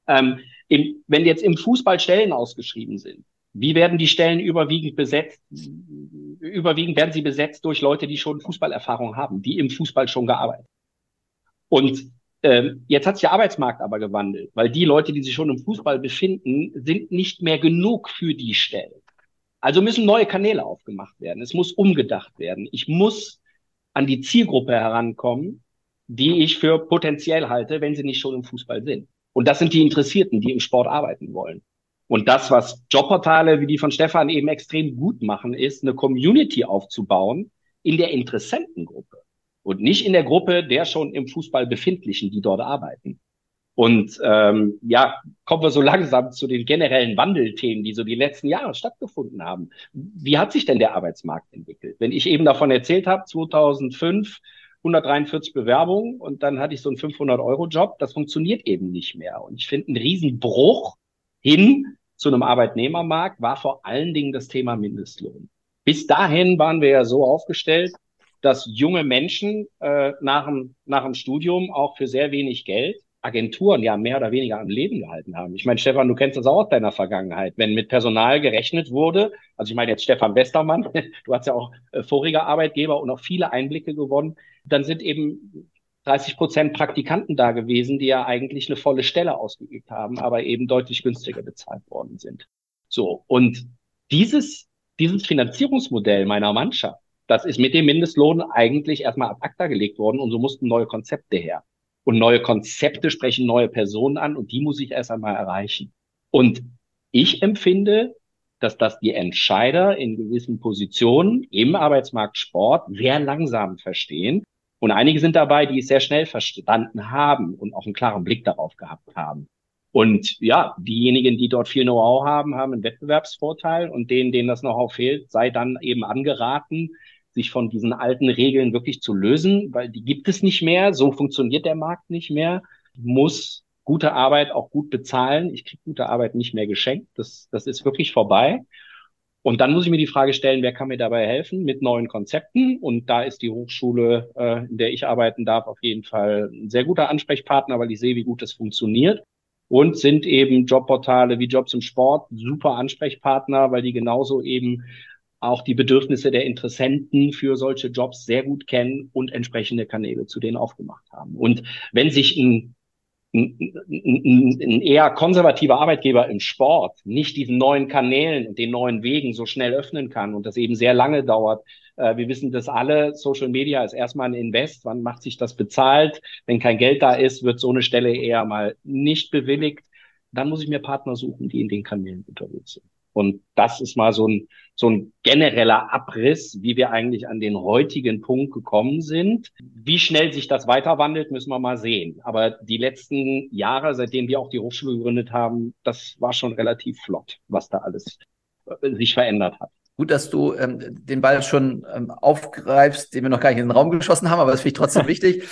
B: Wenn jetzt im Fußball Stellen ausgeschrieben sind, wie werden die Stellen überwiegend besetzt? Überwiegend werden sie besetzt durch Leute, die schon Fußballerfahrung haben, die im Fußball schon gearbeitet haben. Und jetzt hat sich der Arbeitsmarkt aber gewandelt, weil die Leute, die sich schon im Fußball befinden, sind nicht mehr genug für die Stellen. Also müssen neue Kanäle aufgemacht werden. Es muss umgedacht werden. Ich muss an die Zielgruppe herankommen, die ich für potenziell halte, wenn sie nicht schon im Fußball sind. Und das sind die Interessierten, die im Sport arbeiten wollen. Und das, was Jobportale wie die von Stefan eben extrem gut machen, ist, eine Community aufzubauen in der Interessentengruppe und nicht in der Gruppe der schon im Fußball Befindlichen, die dort arbeiten. Und kommen wir so langsam zu den generellen Wandelthemen, die so die letzten Jahre stattgefunden haben. Wie hat sich denn der Arbeitsmarkt entwickelt? Wenn ich eben davon erzählt habe, 2005 143 Bewerbungen und dann hatte ich so einen 500-Euro-Job, das funktioniert eben nicht mehr. Und ich finde, ein Riesenbruch hin zu einem Arbeitnehmermarkt war vor allen Dingen das Thema Mindestlohn. Bis dahin waren wir ja so aufgestellt, dass junge Menschen nach dem Studium auch für sehr wenig Geld Agenturen ja mehr oder weniger am Leben gehalten haben. Ich meine, Stefan, du kennst das auch aus deiner Vergangenheit. Wenn mit Personal gerechnet wurde, also ich meine jetzt Stefan Westermann, du hast ja auch vorige Arbeitgeber und auch viele Einblicke gewonnen, dann sind eben 30% Praktikanten da gewesen, die ja eigentlich eine volle Stelle ausgeübt haben, aber eben deutlich günstiger bezahlt worden sind. So, und dieses Finanzierungsmodell meiner Mannschaft, das ist mit dem Mindestlohn eigentlich erstmal ad acta gelegt worden und so mussten neue Konzepte her. Und neue Konzepte sprechen neue Personen an und die muss ich erst einmal erreichen. Und ich empfinde, dass das die Entscheider in gewissen Positionen im Arbeitsmarkt Sport sehr langsam verstehen. Und einige sind dabei, die es sehr schnell verstanden haben und auch einen klaren Blick darauf gehabt haben. Und ja, diejenigen, die dort viel Know-how haben, haben einen Wettbewerbsvorteil und denen das Know-how fehlt, sei dann eben angeraten, sich von diesen alten Regeln wirklich zu lösen, weil die gibt es nicht mehr. So funktioniert der Markt nicht mehr. Ich muss gute Arbeit auch gut bezahlen. Ich kriege gute Arbeit nicht mehr geschenkt. Das ist wirklich vorbei. Und dann muss ich mir die Frage stellen, wer kann mir dabei helfen mit neuen Konzepten? Und da ist die Hochschule, in der ich arbeiten darf, auf jeden Fall ein sehr guter Ansprechpartner, weil ich sehe, wie gut das funktioniert. Und sind eben Jobportale wie Jobs im Sport super Ansprechpartner, weil die genauso eben auch die Bedürfnisse der Interessenten für solche Jobs sehr gut kennen und entsprechende Kanäle zu denen aufgemacht haben. Und wenn sich ein eher konservativer Arbeitgeber im Sport nicht diesen neuen Kanälen und den neuen Wegen so schnell öffnen kann und das eben sehr lange dauert, wir wissen das alle, Social Media ist erstmal ein Invest, wann macht sich das bezahlt? Wenn kein Geld da ist, wird so eine Stelle eher mal nicht bewilligt. Dann muss ich mir Partner suchen, die in den Kanälen unterwegs sind. Und das ist mal so ein genereller Abriss, wie wir eigentlich an den heutigen Punkt gekommen sind. Wie schnell sich das weiter wandelt, müssen wir mal sehen. Aber die letzten Jahre, seitdem wir auch die Hochschule gegründet haben, das war schon relativ flott, was da alles sich verändert hat.
D: Gut, dass du den Ball schon aufgreifst, den wir noch gar nicht in den Raum geschossen haben, aber das finde ich trotzdem wichtig.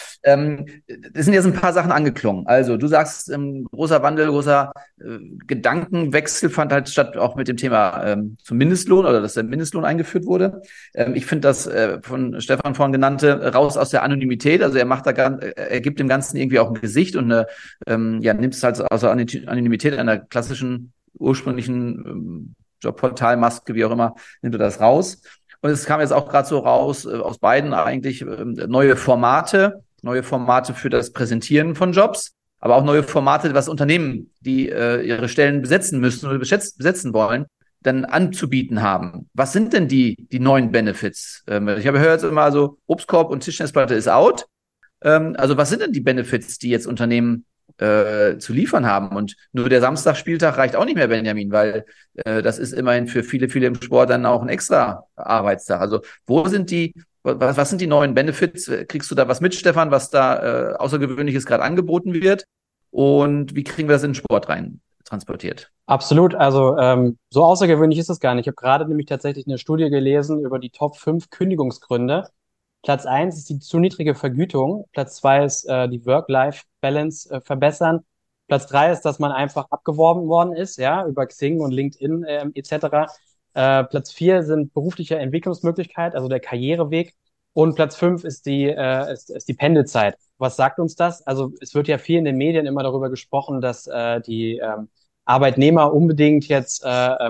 D: Es sind jetzt ein paar Sachen angeklungen. Also du sagst, großer Wandel, großer Gedankenwechsel fand halt statt, auch mit dem Thema zum Mindestlohn oder dass der Mindestlohn eingeführt wurde. Ich finde das von Stefan vorhin genannte raus aus der Anonymität. Also er gibt dem Ganzen irgendwie auch ein Gesicht und nimmt es halt aus der Anonymität einer klassischen ursprünglichen Jobportalmaske, wie auch immer, nimmt er das raus. Und es kam jetzt auch gerade so raus, aus beiden eigentlich neue Formate für das Präsentieren von Jobs, aber auch neue Formate, was Unternehmen, die ihre Stellen besetzen müssen oder besetzen wollen, dann anzubieten haben. Was sind denn die neuen Benefits? Ich habe gehört immer so, Obstkorb und Tischtennisplatte ist out. Also was sind denn die Benefits, die jetzt Unternehmen zu liefern haben? Und nur der Samstagspieltag reicht auch nicht mehr, Benjamin, weil das ist immerhin für viele, viele im Sport dann auch ein extra Arbeitstag. Also was sind die neuen Benefits? Kriegst du da was mit, Stefan, was da Außergewöhnliches gerade angeboten wird? Und wie kriegen wir das in den Sport rein transportiert?
A: Absolut, also so außergewöhnlich ist es gar nicht. Ich habe gerade nämlich tatsächlich eine Studie gelesen über die Top 5 Kündigungsgründe. Platz 1 ist die zu niedrige Vergütung. Platz 2 ist die Work-Life-Balance verbessern. Platz 3 ist, dass man einfach abgeworben worden ist, ja, über Xing und LinkedIn etc. Platz 4 sind berufliche Entwicklungsmöglichkeit, also der Karriereweg. Und Platz 5 ist die Pendelzeit. Was sagt uns das? Also es wird ja viel in den Medien immer darüber gesprochen, dass die Arbeitnehmer unbedingt jetzt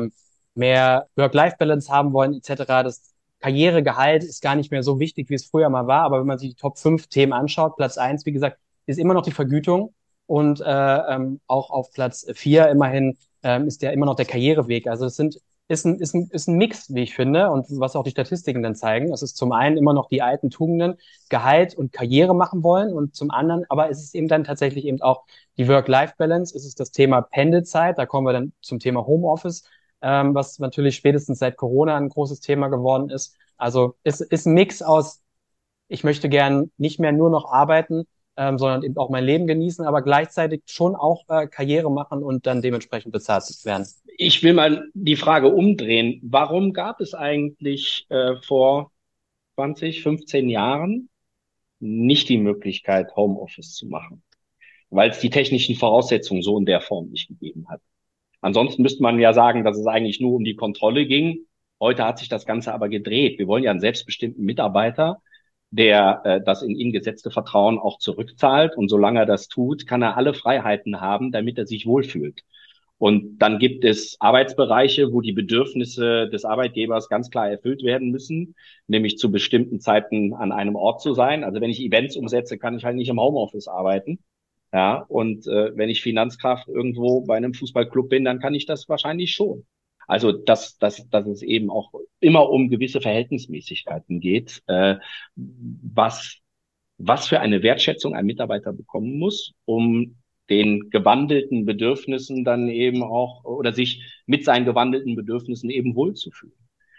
A: mehr Work-Life-Balance haben wollen etc. Das Karrieregehalt ist gar nicht mehr so wichtig, wie es früher mal war. Aber wenn man sich die Top 5 Themen anschaut, Platz 1, wie gesagt, ist immer noch die Vergütung. Und auch auf Platz 4 immerhin ist ja immer noch der Karriereweg. Also es sind ist ein Mix, wie ich finde, und was auch die Statistiken dann zeigen. Es ist zum einen immer noch die alten Tugenden, Gehalt und Karriere machen wollen, und zum anderen, aber es ist eben dann tatsächlich eben auch die Work-Life-Balance, es ist das Thema Pendelzeit, da kommen wir dann zum Thema Homeoffice, was natürlich spätestens seit Corona ein großes Thema geworden ist. Also es ist ein Mix aus, ich möchte gern nicht mehr nur noch arbeiten, sondern eben auch mein Leben genießen, aber gleichzeitig schon auch Karriere machen und dann dementsprechend bezahlt werden.
B: Ich will mal die Frage umdrehen. Warum gab es eigentlich vor 20, 15 Jahren nicht die Möglichkeit, Homeoffice zu machen? Weil es die technischen Voraussetzungen so in der Form nicht gegeben hat. Ansonsten müsste man ja sagen, dass es eigentlich nur um die Kontrolle ging. Heute hat sich das Ganze aber gedreht. Wir wollen ja einen selbstbestimmten Mitarbeiter, der das in ihn gesetzte Vertrauen auch zurückzahlt. Und solange er das tut, kann er alle Freiheiten haben, damit er sich wohlfühlt. Und dann gibt es Arbeitsbereiche, wo die Bedürfnisse des Arbeitgebers ganz klar erfüllt werden müssen, nämlich zu bestimmten Zeiten an einem Ort zu sein. Also wenn ich Events umsetze, kann ich halt nicht im Homeoffice arbeiten. Ja, und wenn ich Finanzkraft irgendwo bei einem Fußballclub bin, dann kann ich das wahrscheinlich schon. Also dass es eben auch immer um gewisse Verhältnismäßigkeiten geht, was für eine Wertschätzung ein Mitarbeiter bekommen muss, um den gewandelten Bedürfnissen dann eben auch oder sich mit seinen gewandelten Bedürfnissen eben wohlzufühlen.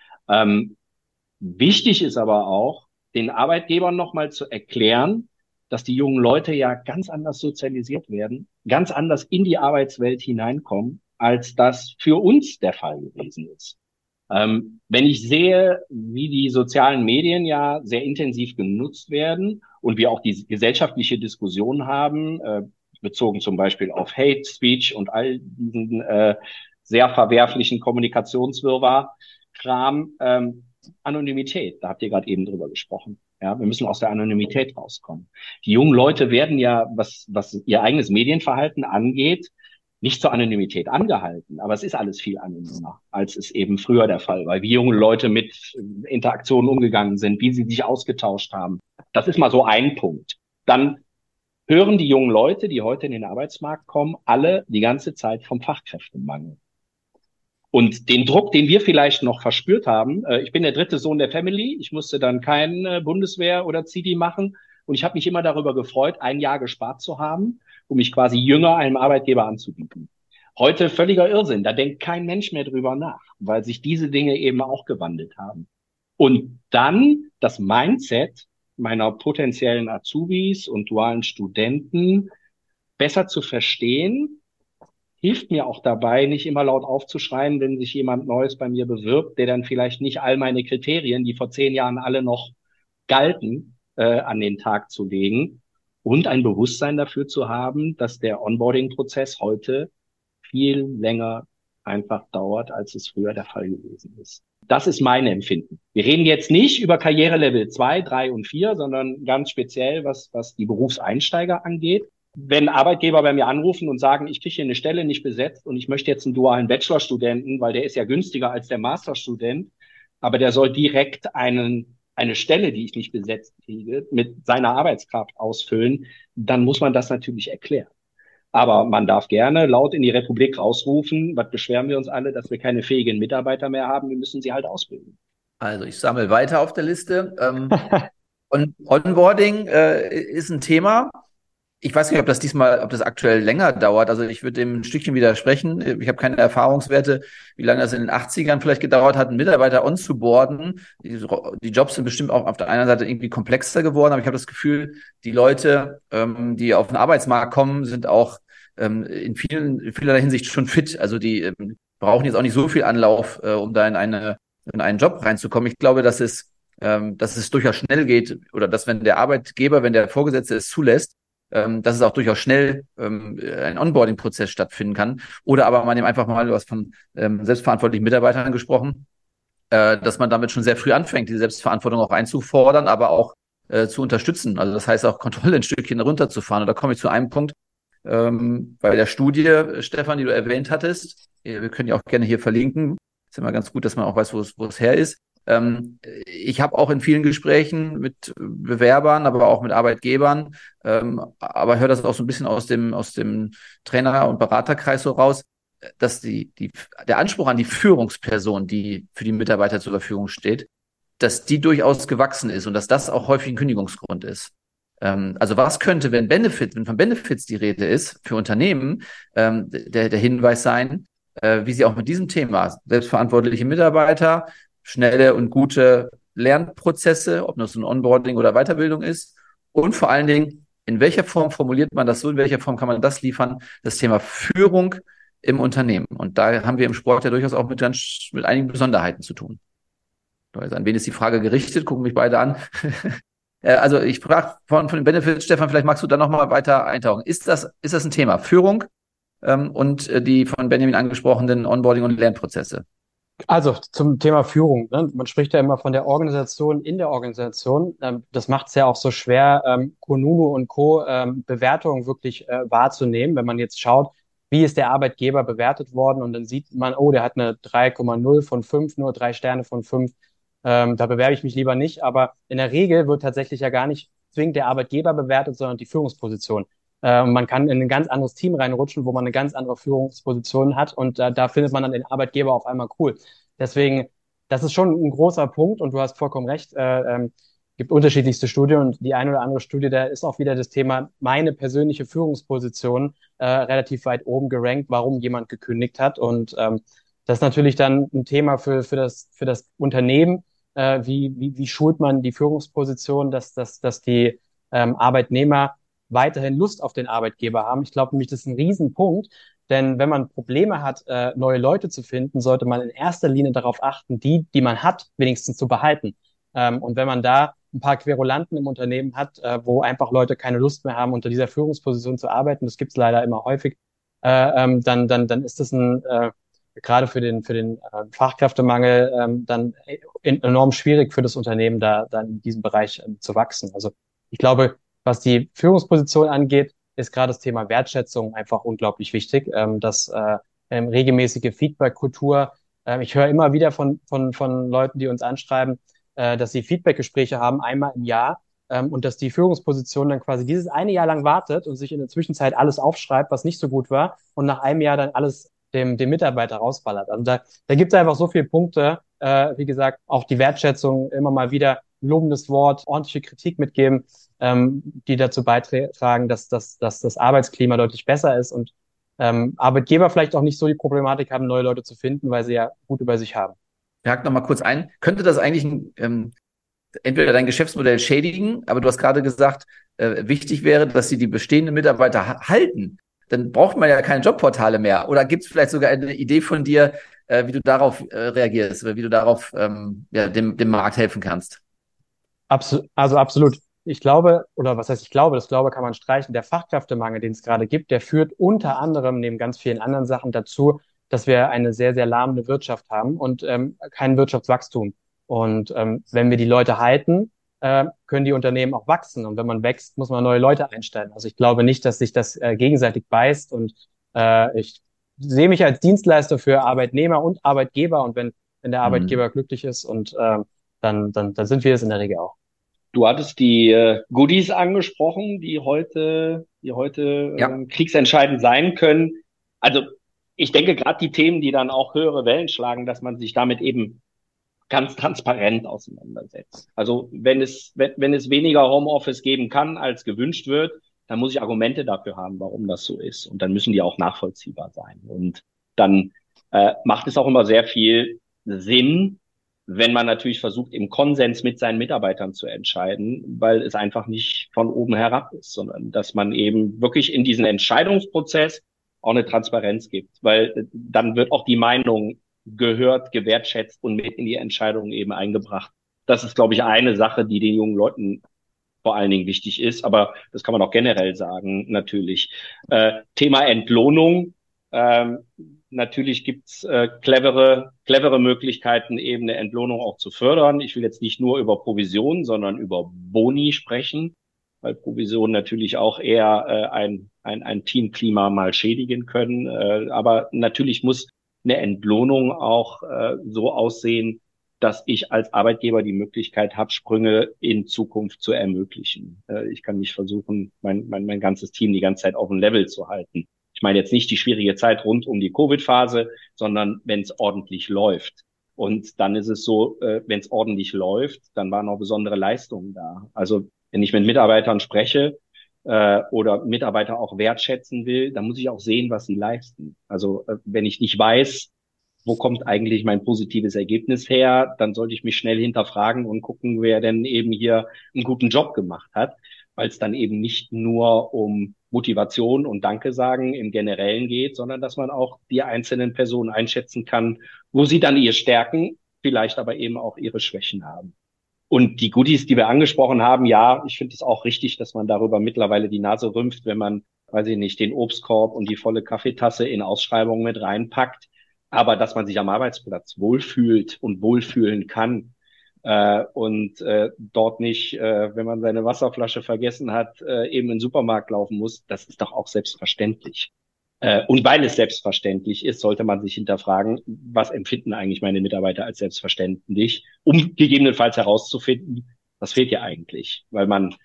B: Wichtig ist aber auch, den Arbeitgebern nochmal zu erklären, dass die jungen Leute ja ganz anders sozialisiert werden, ganz anders in die Arbeitswelt hineinkommen, als das für uns der Fall gewesen ist. Wenn ich sehe, wie die sozialen Medien ja sehr intensiv genutzt werden und wir auch die gesellschaftliche Diskussion haben, bezogen zum Beispiel auf Hate Speech und all diesen sehr verwerflichen Kommunikationswirrwarr-Kram, Anonymität, da habt ihr gerade eben drüber gesprochen. Ja, wir müssen aus der Anonymität rauskommen. Die jungen Leute werden ja, was ihr eigenes Medienverhalten angeht, nicht zur Anonymität angehalten. Aber es ist alles viel anonymer, als es eben früher der Fall war. Wie junge Leute mit Interaktionen umgegangen sind, wie sie sich ausgetauscht haben. Das ist mal so ein Punkt. Dann hören die jungen Leute, die heute in den Arbeitsmarkt kommen, alle die ganze Zeit vom Fachkräftemangel. Und den Druck, den wir vielleicht noch verspürt haben, ich bin der dritte Sohn der Family, ich musste dann kein Bundeswehr oder Zivi machen und ich habe mich immer darüber gefreut, ein Jahr gespart zu haben, um mich quasi jünger einem Arbeitgeber anzubieten. Heute völliger Irrsinn, da denkt kein Mensch mehr drüber nach, weil sich diese Dinge eben auch gewandelt haben. Und dann das Mindset meiner potenziellen Azubis und dualen Studenten besser zu verstehen, hilft mir auch dabei, nicht immer laut aufzuschreien, wenn sich jemand Neues bei mir bewirbt, der dann vielleicht nicht all meine Kriterien, die vor 10 Jahren alle noch galten, an den Tag zu legen und ein Bewusstsein dafür zu haben, dass der Onboarding-Prozess heute viel länger einfach dauert, als es früher der Fall gewesen ist. Das ist mein Empfinden. Wir reden jetzt nicht über Karrierelevel 2, 3 und 4, sondern ganz speziell, was die Berufseinsteiger angeht. Wenn Arbeitgeber bei mir anrufen und sagen, ich kriege hier eine Stelle nicht besetzt und ich möchte jetzt einen dualen Bachelorstudenten, weil der ist ja günstiger als der Masterstudent, aber der soll direkt eine Stelle, die ich nicht besetzt kriege, mit seiner Arbeitskraft ausfüllen, dann muss man das natürlich erklären. Aber man darf gerne laut in die Republik rausrufen, was beschweren wir uns alle, dass wir keine fähigen Mitarbeiter mehr haben, wir müssen sie halt ausbilden.
D: Also ich sammle weiter auf der Liste. Und Onboarding ist ein Thema. Ich weiß nicht, ob das aktuell länger dauert. Also ich würde dem ein Stückchen widersprechen. Ich habe keine Erfahrungswerte, wie lange das in den 80ern vielleicht gedauert hat, einen Mitarbeiter onzuboarden. Die Jobs sind bestimmt auch auf der einen Seite irgendwie komplexer geworden, aber ich habe das Gefühl, die Leute, die auf den Arbeitsmarkt kommen, sind auch in vielerlei Hinsicht schon fit. Also die brauchen jetzt auch nicht so viel Anlauf, um da in einen Job reinzukommen. Ich glaube, dass es durchaus schnell geht oder dass wenn der Vorgesetzte es zulässt, dass es auch durchaus schnell ein Onboarding-Prozess stattfinden kann. Oder aber man eben einfach mal, du hast von selbstverantwortlichen Mitarbeitern gesprochen, dass man damit schon sehr früh anfängt, die Selbstverantwortung auch einzufordern, aber auch zu unterstützen. Also das heißt auch Kontrolle ein Stückchen runterzufahren. Und da komme ich zu einem Punkt, bei der Studie, Stefan, die du erwähnt hattest. Wir können ja auch gerne hier verlinken. Ist immer ganz gut, dass man auch weiß, wo es her ist. Ich habe auch in vielen Gesprächen mit Bewerbern, aber auch mit Arbeitgebern, aber höre das auch so ein bisschen aus dem Trainer- und Beraterkreis so raus, dass der Anspruch an die Führungsperson, die für die Mitarbeiter zur Verfügung steht, dass die durchaus gewachsen ist und dass das auch häufig ein Kündigungsgrund ist. Also was könnte, wenn von Benefits die Rede ist, für Unternehmen, der Hinweis sein, wie sie auch mit diesem Thema, selbstverantwortliche Mitarbeiter, schnelle und gute Lernprozesse, ob das ein Onboarding oder Weiterbildung ist, und vor allen Dingen, in welcher Form formuliert man das so, in welcher Form kann man das liefern, das Thema Führung im Unternehmen. Und da haben wir im Sport ja durchaus auch mit einigen Besonderheiten zu tun. Also an wen ist die Frage gerichtet? Gucken mich beide an. Also ich sprach von den Benefits. Stefan, vielleicht magst du da nochmal weiter eintauchen. Ist das ein Thema? Führung und die von Benjamin angesprochenen Onboarding- und Lernprozesse?
A: Also zum Thema Führung. Ne? Man spricht ja immer von der Organisation in der Organisation. Das macht es ja auch so schwer, Kununu und Co. Bewertungen wirklich wahrzunehmen. Wenn man jetzt schaut, wie ist der Arbeitgeber bewertet worden, und dann sieht man, oh, der hat eine 3,0 von 5, nur 3 Sterne von 5. Da bewerbe ich mich lieber nicht. Aber in der Regel wird tatsächlich ja gar nicht zwingend der Arbeitgeber bewertet, sondern die Führungsposition. Man kann in ein ganz anderes Team reinrutschen, wo man eine ganz andere Führungsposition hat, und da findet man dann den Arbeitgeber auf einmal cool. Deswegen, das ist schon ein großer Punkt, und du hast vollkommen recht. Gibt unterschiedlichste Studien, und die eine oder andere Studie, da ist auch wieder das Thema meine persönliche Führungsposition relativ weit oben gerankt, warum jemand gekündigt hat. Und das ist natürlich dann ein Thema für das Unternehmen. Wie schult man die Führungsposition, dass die Arbeitnehmer weiterhin Lust auf den Arbeitgeber haben. Ich glaube nämlich, das ist ein Riesenpunkt, denn wenn man Probleme hat, neue Leute zu finden, sollte man in erster Linie darauf achten, die man hat, wenigstens zu behalten. Und wenn man da ein paar Querulanten im Unternehmen hat, wo einfach Leute keine Lust mehr haben, unter dieser Führungsposition zu arbeiten, das gibt's leider immer häufig, dann ist das gerade für den Fachkräftemangel dann enorm schwierig für das Unternehmen, da in diesem Bereich zu wachsen. Also ich glaube, was die Führungsposition angeht, ist gerade das Thema Wertschätzung einfach unglaublich wichtig, dass regelmäßige Feedback-Kultur. Ich höre immer wieder von Leuten, die uns anschreiben, dass sie Feedback-Gespräche haben, einmal im Jahr, und dass die Führungsposition dann quasi dieses eine Jahr lang wartet und sich in der Zwischenzeit alles aufschreibt, was nicht so gut war, und nach einem Jahr dann alles dem Mitarbeiter rausballert. Also da gibt es einfach so viele Punkte, wie gesagt, auch die Wertschätzung, immer mal wieder ein lobendes Wort, ordentliche Kritik mitgeben, die dazu beitragen, dass das Arbeitsklima deutlich besser ist, und Arbeitgeber vielleicht auch nicht so die Problematik haben, neue Leute zu finden, weil sie ja gut über sich haben.
D: Ich hake noch mal kurz ein. Könnte das eigentlich entweder dein Geschäftsmodell schädigen, aber du hast gerade gesagt, wichtig wäre, dass sie die bestehenden Mitarbeiter halten. Dann braucht man ja keine Jobportale mehr. Oder gibt es vielleicht sogar eine Idee von dir, wie du darauf reagierst oder wie du darauf dem Markt helfen kannst?
A: Absolut. Ich glaube, oder was heißt ich glaube, das Glaube kann man streichen, der Fachkräftemangel, den es gerade gibt, der führt unter anderem neben ganz vielen anderen Sachen dazu, dass wir eine sehr, sehr lahmende Wirtschaft haben und kein Wirtschaftswachstum. Und wenn wir die Leute halten, können die Unternehmen auch wachsen. Und wenn man wächst, muss man neue Leute einstellen. Also ich glaube nicht, dass sich das gegenseitig beißt. Und ich sehe mich als Dienstleister für Arbeitnehmer und Arbeitgeber. Und wenn der Arbeitgeber glücklich ist, und dann sind wir es in der Regel auch.
B: Du hattest die Goodies angesprochen, die heute kriegsentscheidend sein können. Also ich denke gerade die Themen, die dann auch höhere Wellen schlagen, dass man sich damit eben ganz transparent auseinandersetzt. Also wenn es weniger Homeoffice geben kann, als gewünscht wird, dann muss ich Argumente dafür haben, warum das so ist. Und dann müssen die auch nachvollziehbar sein. Und dann macht es auch immer sehr viel Sinn, wenn man natürlich versucht, im Konsens mit seinen Mitarbeitern zu entscheiden, weil es einfach nicht von oben herab ist, sondern dass man eben wirklich in diesen Entscheidungsprozess auch eine Transparenz gibt, weil dann wird auch die Meinung gehört, gewertschätzt und mit in die Entscheidung eben eingebracht. Das ist, glaube ich, eine Sache, die den jungen Leuten vor allen Dingen wichtig ist, aber das kann man auch generell sagen, natürlich. Thema Entlohnung. Natürlich gibt's clevere Möglichkeiten, eben eine Entlohnung auch zu fördern. Ich will jetzt nicht nur über Provision, sondern über Boni sprechen, weil Provisionen natürlich auch eher ein Teamklima mal schädigen können. Aber natürlich muss eine Entlohnung auch so aussehen, dass ich als Arbeitgeber die Möglichkeit habe, Sprünge in Zukunft zu ermöglichen. Ich kann nicht versuchen, mein ganzes Team die ganze Zeit auf dem Level zu halten. Ich meine jetzt nicht die schwierige Zeit rund um die Covid-Phase, sondern wenn es ordentlich läuft. Und dann ist es so, wenn es ordentlich läuft, dann waren auch besondere Leistungen da. Also wenn ich mit Mitarbeitern spreche oder Mitarbeiter auch wertschätzen will, dann muss ich auch sehen, was sie leisten. Also wenn ich nicht weiß, wo kommt eigentlich mein positives Ergebnis her, dann sollte ich mich schnell hinterfragen und gucken, wer denn eben hier einen guten Job gemacht hat, weil es dann eben nicht nur um Motivation und Danke sagen im Generellen geht, sondern dass man auch die einzelnen Personen einschätzen kann, wo sie dann ihre Stärken, vielleicht aber eben auch ihre Schwächen haben. Und die Goodies, die wir angesprochen haben, ja, ich finde es auch richtig, dass man darüber mittlerweile die Nase rümpft, wenn man, weiß ich nicht, den Obstkorb und die volle Kaffeetasse in Ausschreibungen mit reinpackt. Aber dass man sich am Arbeitsplatz wohlfühlt und wohlfühlen kann dort nicht, wenn man seine Wasserflasche vergessen hat, eben in den Supermarkt laufen muss, das ist doch auch selbstverständlich. Und weil es selbstverständlich ist, sollte man sich hinterfragen, was empfinden eigentlich meine Mitarbeiter als selbstverständlich, um gegebenenfalls herauszufinden, was fehlt hier eigentlich. Weil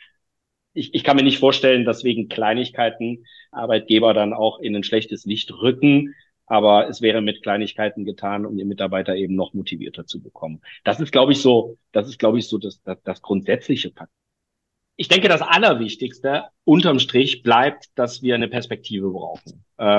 B: ich kann mir nicht vorstellen, dass wegen Kleinigkeiten Arbeitgeber dann auch in ein schlechtes Licht rücken. Aber es wäre mit Kleinigkeiten getan, um die Mitarbeiter eben noch motivierter zu bekommen. Das ist, glaube ich, so das grundsätzliche Paket. Ich denke, das Allerwichtigste unterm Strich bleibt, dass wir eine Perspektive brauchen.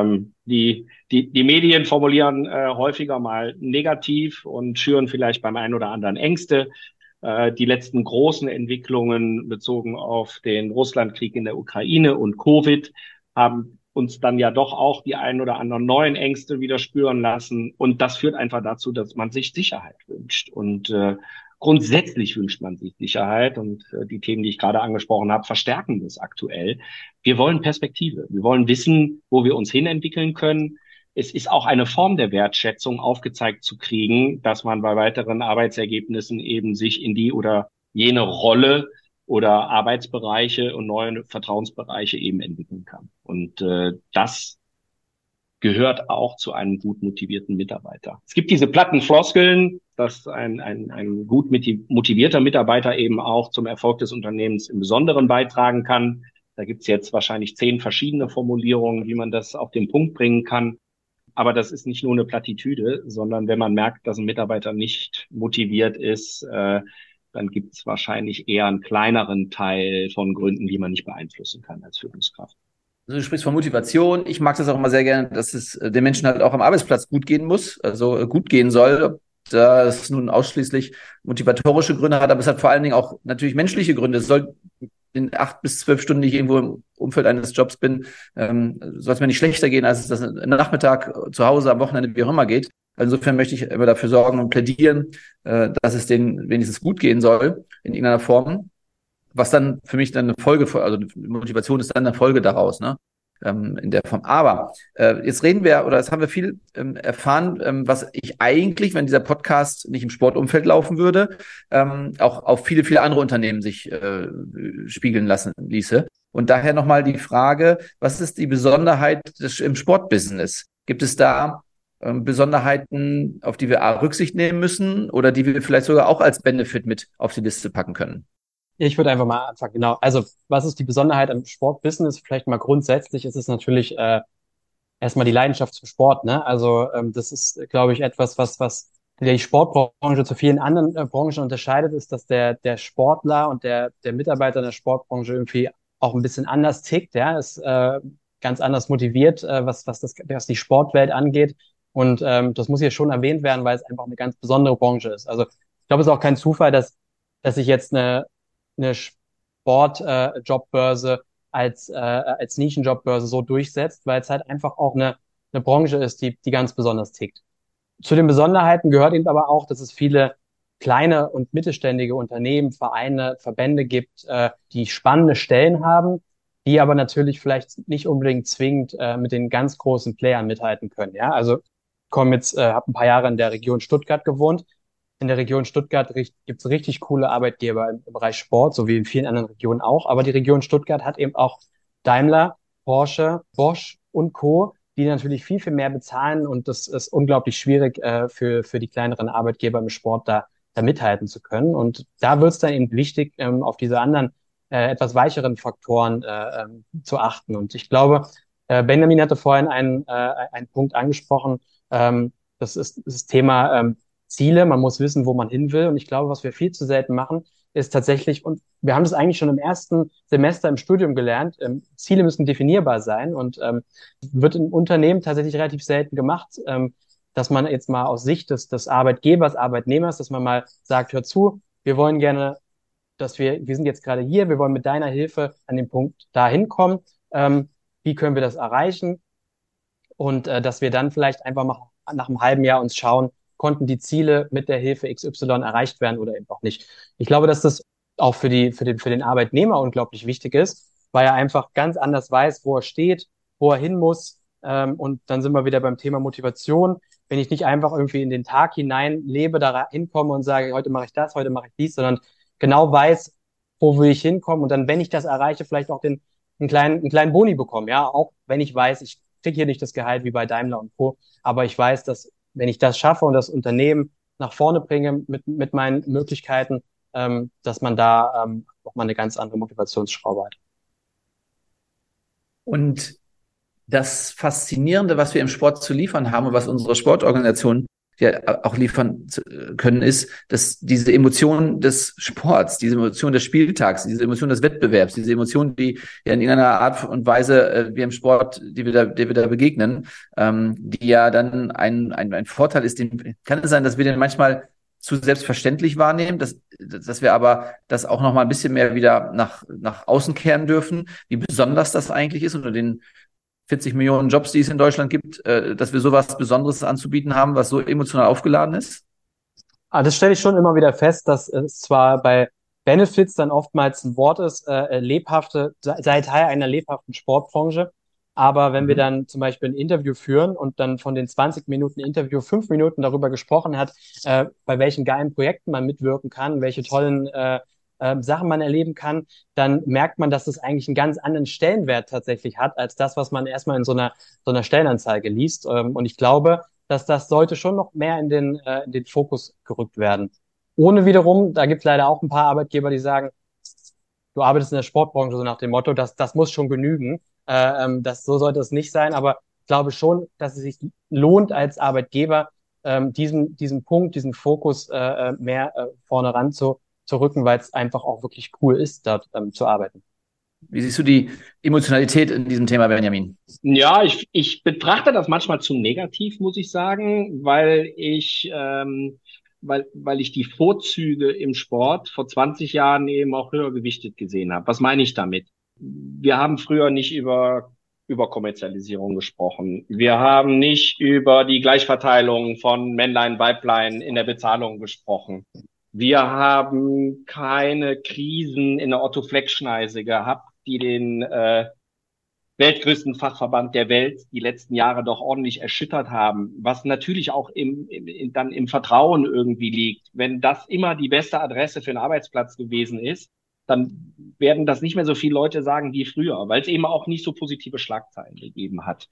B: Die Medien formulieren häufiger mal negativ und schüren vielleicht beim einen oder anderen Ängste. Die letzten großen Entwicklungen bezogen auf den Russlandkrieg in der Ukraine und Covid haben uns dann ja doch auch die ein oder anderen neuen Ängste wieder spüren lassen. Und das führt einfach dazu, dass man sich Sicherheit wünscht. Und grundsätzlich wünscht man sich Sicherheit. Und die Themen, die ich gerade angesprochen habe, verstärken das aktuell. Wir wollen Perspektive. Wir wollen wissen, wo wir uns hinentwickeln können. Es ist auch eine Form der Wertschätzung, aufgezeigt zu kriegen, dass man bei weiteren Arbeitsergebnissen eben sich in die oder jene Rolle oder Arbeitsbereiche und neue Vertrauensbereiche eben entwickeln kann. Und das gehört auch zu einem gut motivierten Mitarbeiter. Es gibt diese platten Floskeln, dass ein gut motivierter Mitarbeiter eben auch zum Erfolg des Unternehmens im Besonderen beitragen kann. Da gibt's jetzt wahrscheinlich 10 verschiedene Formulierungen, wie man das auf den Punkt bringen kann. Aber das ist nicht nur eine Plattitüde, sondern wenn man merkt, dass ein Mitarbeiter nicht motiviert ist, dann gibt es wahrscheinlich eher einen kleineren Teil von Gründen, die man nicht beeinflussen kann als Führungskraft.
D: Also du sprichst von Motivation. Ich mag das auch immer sehr gerne, dass es den Menschen halt auch am Arbeitsplatz gut gehen muss, also gut gehen soll. Da es nun ausschließlich motivatorische Gründe hat, aber es hat vor allen Dingen auch natürlich menschliche Gründe. Es soll in 8 bis 12 Stunden, die ich irgendwo im Umfeld eines Jobs bin, soll es mir nicht schlechter gehen, als es das Nachmittag zu Hause, am Wochenende, wie auch immer geht. Insofern möchte ich immer dafür sorgen und plädieren, dass es denen wenigstens gut gehen soll, in irgendeiner Form. Was dann für mich dann eine Folge, also Motivation ist dann eine Folge daraus, ne? In der Form. Aber jetzt reden wir, oder jetzt haben wir viel erfahren, was ich eigentlich, wenn dieser Podcast nicht im Sportumfeld laufen würde, auch auf viele, viele andere Unternehmen sich spiegeln lassen ließe. Und daher nochmal die Frage, was ist die Besonderheit im Sportbusiness? Gibt es da Besonderheiten, auf die wir Rücksicht nehmen müssen oder die wir vielleicht sogar auch als Benefit mit auf die Liste packen können?
A: Ich würde einfach mal anfangen, genau. Also, was ist die Besonderheit am Sportbusiness? Vielleicht mal grundsätzlich ist es natürlich erstmal die Leidenschaft zum Sport, ne? Also, das ist, glaube ich, etwas, was die Sportbranche zu vielen anderen Branchen unterscheidet, ist, dass der Sportler und der Mitarbeiter in der Sportbranche irgendwie auch ein bisschen anders tickt, ja, ist ganz anders motiviert, was die Sportwelt angeht. Und das muss hier schon erwähnt werden, weil es einfach eine ganz besondere Branche ist. Also ich glaube, es ist auch kein Zufall, dass sich jetzt eine Sportjobbörse als Nischenjobbörse so durchsetzt, weil es halt einfach auch eine Branche ist, die ganz besonders tickt. Zu den Besonderheiten gehört eben aber auch, dass es viele kleine und mittelständige Unternehmen, Vereine, Verbände gibt, die spannende Stellen haben, die aber natürlich vielleicht nicht unbedingt zwingend mit den ganz großen Playern mithalten können. Ja, also habe ein paar Jahre in der Region Stuttgart gewohnt. In der Region Stuttgart gibt es richtig coole Arbeitgeber im Bereich Sport, so wie in vielen anderen Regionen auch. Aber die Region Stuttgart hat eben auch Daimler, Porsche, Bosch und Co., die natürlich viel, viel mehr bezahlen. Und das ist unglaublich schwierig für die kleineren Arbeitgeber im Sport da mithalten zu können. Und da wird es dann eben wichtig, auf diese anderen etwas weicheren Faktoren zu achten. Und ich glaube, Benjamin hatte vorhin einen Punkt angesprochen. Das ist das Thema Ziele. Man muss wissen, wo man hin will. Und ich glaube, was wir viel zu selten machen, ist tatsächlich, und wir haben das eigentlich schon im ersten Semester im Studium gelernt, Ziele müssen definierbar sein und wird im Unternehmen tatsächlich relativ selten gemacht, dass man jetzt mal aus Sicht des Arbeitgebers, Arbeitnehmers, dass man mal sagt, hör zu, wir wollen gerne, wir sind jetzt gerade hier, wir wollen mit deiner Hilfe an den Punkt da hinkommen. Wie können wir das erreichen? Und dass wir dann vielleicht einfach mal nach einem halben Jahr uns schauen, konnten die Ziele mit der Hilfe XY erreicht werden oder eben auch nicht. Ich glaube, dass das auch für den Arbeitnehmer unglaublich wichtig ist, weil er einfach ganz anders weiß, wo er steht, wo er hin muss. Und dann sind wir wieder beim Thema Motivation. Wenn ich nicht einfach irgendwie in den Tag hinein lebe, da hinkomme und sage, heute mache ich das, heute mache ich dies, sondern genau weiß, wo will ich hinkommen und dann, wenn ich das erreiche, vielleicht auch einen kleinen Boni bekommen. Ja, auch wenn ich weiß, ich kriege hier nicht das Gehalt wie bei Daimler und Co. Aber ich weiß, dass wenn ich das schaffe und das Unternehmen nach vorne bringe mit meinen Möglichkeiten, dass man da nochmal eine ganz andere Motivationsschraube hat.
D: Und das Faszinierende, was wir im Sport zu liefern haben und was unsere Sportorganisationen ja auch liefern können, ist, dass diese Emotion des Sports, diese Emotion des Spieltags, diese Emotion des Wettbewerbs, diese Emotion, die ja in irgendeiner Art und Weise wir im Sport, die wir da begegnen, die ja dann ein Vorteil ist, kann es sein, dass wir den manchmal zu selbstverständlich wahrnehmen, dass wir aber das auch noch mal ein bisschen mehr wieder nach außen kehren dürfen, wie besonders das eigentlich ist unter den 40 Millionen Jobs, die es in Deutschland gibt, dass wir sowas Besonderes anzubieten haben, was so emotional aufgeladen ist?
A: Das stelle ich schon immer wieder fest, dass es zwar bei Benefits dann oftmals ein Wort ist, sei Teil einer lebhaften Sportbranche, aber wenn wir dann zum Beispiel ein Interview führen und dann von den 20 Minuten Interview 5 Minuten darüber gesprochen hat, bei welchen geilen Projekten man mitwirken kann, welche tollen Sachen man erleben kann, dann merkt man, dass es eigentlich einen ganz anderen Stellenwert tatsächlich hat, als das, was man erstmal in so einer Stellenanzeige liest. Und ich glaube, dass das sollte schon noch mehr in den Fokus gerückt werden. Ohne wiederum, da gibt es leider auch ein paar Arbeitgeber, die sagen, du arbeitest in der Sportbranche, so nach dem Motto, das muss schon genügen. So sollte es nicht sein, aber ich glaube schon, dass es sich lohnt als Arbeitgeber, diesen Punkt, diesen Fokus mehr vorne ran zu rücken, weil es einfach auch wirklich cool ist, dort zu arbeiten.
D: Wie siehst du die Emotionalität in diesem Thema, Benjamin?
B: Ja, ich betrachte das manchmal zu negativ, muss ich sagen, weil ich die Vorzüge im Sport vor 20 Jahren eben auch höher gewichtet gesehen habe. Was meine ich damit? Wir haben früher nicht über Kommerzialisierung gesprochen. Wir haben nicht über die Gleichverteilung von Männlein, Weiblein in der Bezahlung gesprochen. Wir haben keine Krisen in der Otto-Fleck-Schneise gehabt, die den weltgrößten Fachverband der Welt die letzten Jahre doch ordentlich erschüttert haben, was natürlich auch dann im Vertrauen irgendwie liegt. Wenn das immer die beste Adresse für einen Arbeitsplatz gewesen ist, dann werden das nicht mehr so viele Leute sagen wie früher, weil es eben auch nicht so positive Schlagzeilen gegeben hat.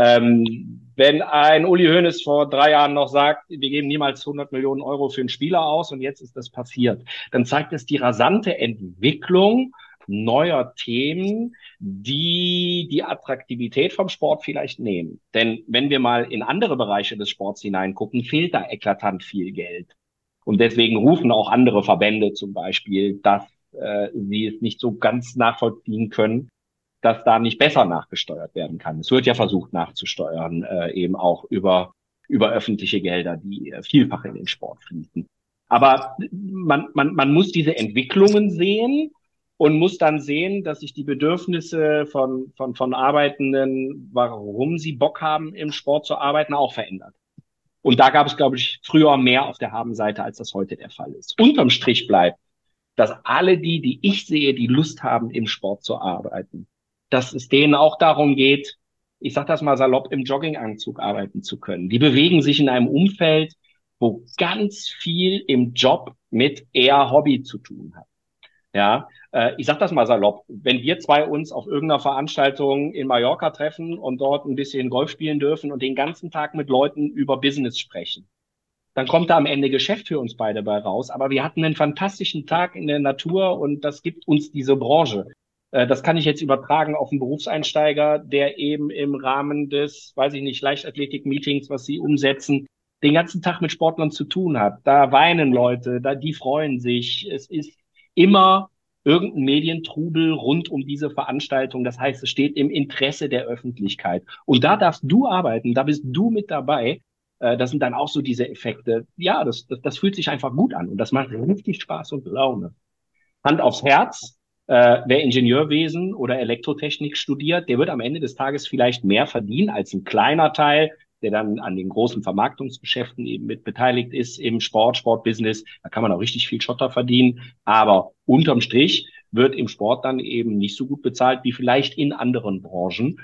B: Wenn ein Uli Hoeneß vor 3 Jahren noch sagt, wir geben niemals 100 Millionen Euro für einen Spieler aus und jetzt ist das passiert, dann zeigt es die rasante Entwicklung neuer Themen, die Attraktivität vom Sport vielleicht nehmen. Denn wenn wir mal in andere Bereiche des Sports hineingucken, fehlt da eklatant viel Geld. Und deswegen rufen auch andere Verbände zum Beispiel, dass sie es nicht so ganz nachvollziehen können, dass da nicht besser nachgesteuert werden kann. Es wird ja versucht nachzusteuern, eben auch über öffentliche Gelder, die vielfach in den Sport fließen. Aber man muss diese Entwicklungen sehen und muss dann sehen, dass sich die Bedürfnisse von Arbeitenden, warum sie Bock haben, im Sport zu arbeiten, auch verändert. Und da gab es, glaube ich, früher mehr auf der Habenseite, als das heute der Fall ist. Unterm Strich bleibt, dass alle die ich sehe, die Lust haben, im Sport zu arbeiten, dass es denen auch darum geht, ich sage das mal salopp, im Jogginganzug arbeiten zu können. Die bewegen sich in einem Umfeld, wo ganz viel im Job mit eher Hobby zu tun hat. Ja, ich sag das mal salopp. Wenn wir zwei uns auf irgendeiner Veranstaltung in Mallorca treffen und dort ein bisschen Golf spielen dürfen und den ganzen Tag mit Leuten über Business sprechen, dann kommt da am Ende Geschäft für uns beide bei raus. Aber wir hatten einen fantastischen Tag in der Natur und das gibt uns diese Branche. Das kann ich jetzt übertragen auf einen Berufseinsteiger, der eben im Rahmen des, weiß ich nicht, Leichtathletik-Meetings, was sie umsetzen, den ganzen Tag mit Sportlern zu tun hat. Da weinen Leute, die freuen sich. Es ist immer irgendein Medientrubel rund um diese Veranstaltung. Das heißt, es steht im Interesse der Öffentlichkeit. Und da darfst du arbeiten, da bist du mit dabei. Das sind dann auch so diese Effekte. Ja, das fühlt sich einfach gut an und das macht richtig Spaß und Laune. Hand aufs Herz. Wer Ingenieurwesen oder Elektrotechnik studiert, der wird am Ende des Tages vielleicht mehr verdienen als ein kleiner Teil, der dann an den großen Vermarktungsgeschäften eben mit beteiligt ist im Sportbusiness. Da kann man auch richtig viel Schotter verdienen. Aber unterm Strich wird im Sport dann eben nicht so gut bezahlt wie vielleicht in anderen Branchen.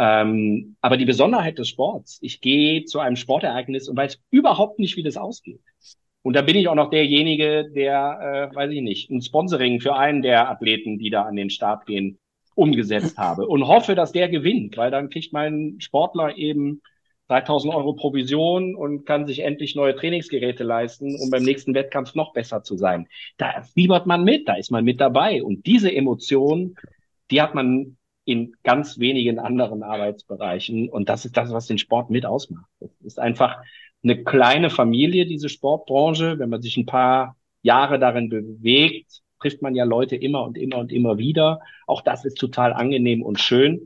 B: Aber die Besonderheit des Sports, ich gehe zu einem Sportereignis und weiß überhaupt nicht, wie das ausgeht. Und da bin ich auch noch derjenige, der, weiß ich nicht, ein Sponsoring für einen der Athleten, die da an den Start gehen, umgesetzt habe und hoffe, dass der gewinnt, weil dann kriegt mein Sportler eben 3.000 Euro Provision und kann sich endlich neue Trainingsgeräte leisten, um beim nächsten Wettkampf noch besser zu sein. Da fiebert man mit, da ist man mit dabei. Und diese Emotion, die hat man in ganz wenigen anderen Arbeitsbereichen. Und das ist das, was den Sport mit ausmacht. Das ist einfach eine kleine Familie, diese Sportbranche. Wenn man sich ein paar Jahre darin bewegt, trifft man ja Leute immer und immer und immer wieder. Auch das ist total angenehm und schön.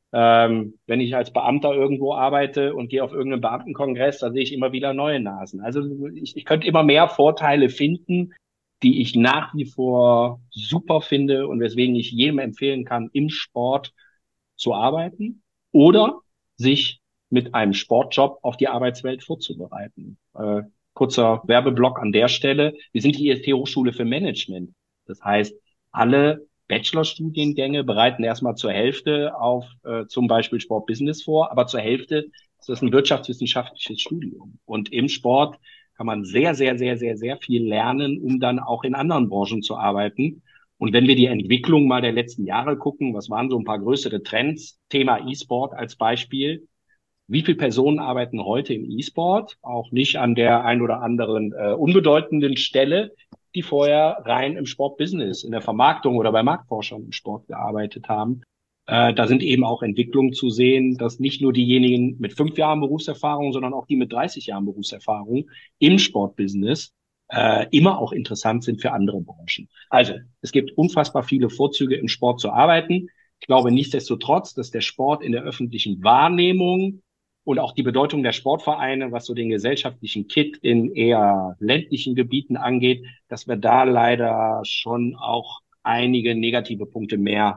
B: Wenn ich als Beamter irgendwo arbeite und gehe auf irgendeinen Beamtenkongress, da sehe ich immer wieder neue Nasen. Also ich könnte immer mehr Vorteile finden, die ich nach wie vor super finde und weswegen ich jedem empfehlen kann, im Sport zu arbeiten oder sich mit einem Sportjob auf die Arbeitswelt vorzubereiten. Kurzer Werbeblock an der Stelle. Wir sind die IST Hochschule für Management. Das heißt, alle Bachelorstudiengänge bereiten erstmal zur Hälfte auf zum Beispiel Sportbusiness vor, aber zur Hälfte ist das ein wirtschaftswissenschaftliches Studium. Und im Sport kann man sehr, sehr, sehr, sehr, sehr viel lernen, um dann auch in anderen Branchen zu arbeiten. Und wenn wir die Entwicklung mal der letzten Jahre gucken, was waren so ein paar größere Trends? Thema E-Sport als Beispiel. Wie viele Personen arbeiten heute im E-Sport? Auch nicht an der ein oder anderen unbedeutenden Stelle, die vorher rein im Sportbusiness, in der Vermarktung oder bei Marktforschern im Sport gearbeitet haben. Da sind eben auch Entwicklungen zu sehen, dass nicht nur diejenigen mit 5 Jahren Berufserfahrung, sondern auch die mit 30 Jahren Berufserfahrung im Sportbusiness immer auch interessant sind für andere Branchen. Also es gibt unfassbar viele Vorzüge im Sport zu arbeiten. Ich glaube nichtsdestotrotz, dass der Sport in der öffentlichen Wahrnehmung und auch die Bedeutung der Sportvereine, was so den gesellschaftlichen Kit in eher ländlichen Gebieten angeht, dass wir da leider schon auch einige negative Punkte mehr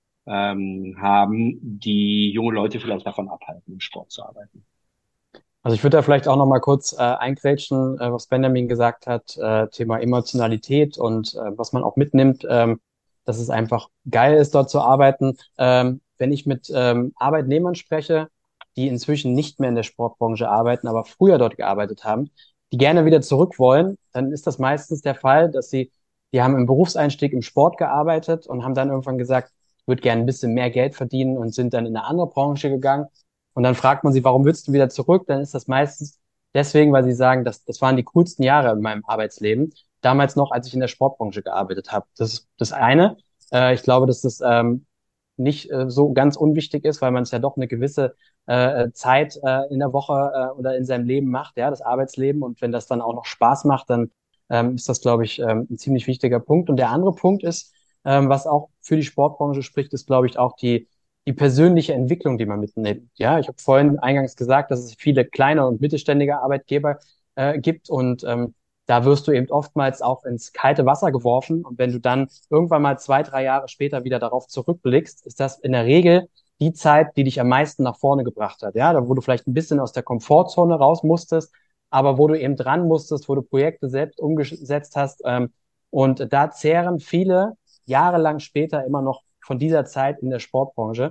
B: haben, die junge Leute vielleicht davon abhalten, im Sport zu arbeiten.
A: Also ich würde da vielleicht auch noch mal kurz eingrätschen, was Benjamin gesagt hat, Thema Emotionalität und was man auch mitnimmt, dass es einfach geil ist, dort zu arbeiten. Wenn ich mit Arbeitnehmern spreche, die inzwischen nicht mehr in der Sportbranche arbeiten, aber früher dort gearbeitet haben, die gerne wieder zurück wollen, dann ist das meistens der Fall, dass die haben im Berufseinstieg im Sport gearbeitet und haben dann irgendwann gesagt, ich würde gerne ein bisschen mehr Geld verdienen und sind dann in eine andere Branche gegangen. Und dann fragt man sie, warum willst du wieder zurück? Dann ist das meistens deswegen, weil sie sagen, das waren die coolsten Jahre in meinem Arbeitsleben. Damals noch, als ich in der Sportbranche gearbeitet habe. Das ist das eine. Ich glaube, dass das nicht so ganz unwichtig ist, weil man es ja doch eine gewisse Zeit in der Woche oder in seinem Leben macht, ja, das Arbeitsleben. Und wenn das dann auch noch Spaß macht, dann ist das, glaube ich, ein ziemlich wichtiger Punkt. Und der andere Punkt ist, was auch für die Sportbranche spricht, ist, glaube ich, auch die persönliche Entwicklung, die man mitnimmt. Ja, ich habe vorhin eingangs gesagt, dass es viele kleine und mittelständige Arbeitgeber gibt und da wirst du eben oftmals auch ins kalte Wasser geworfen. Und wenn du dann irgendwann mal 2, 3 Jahre später wieder darauf zurückblickst, ist das in der Regel die Zeit, die dich am meisten nach vorne gebracht hat. Ja, da wo du vielleicht ein bisschen aus der Komfortzone raus musstest, aber wo du eben dran musstest, wo du Projekte selbst umgesetzt hast. Und da zehren viele jahrelang später immer noch von dieser Zeit in der Sportbranche.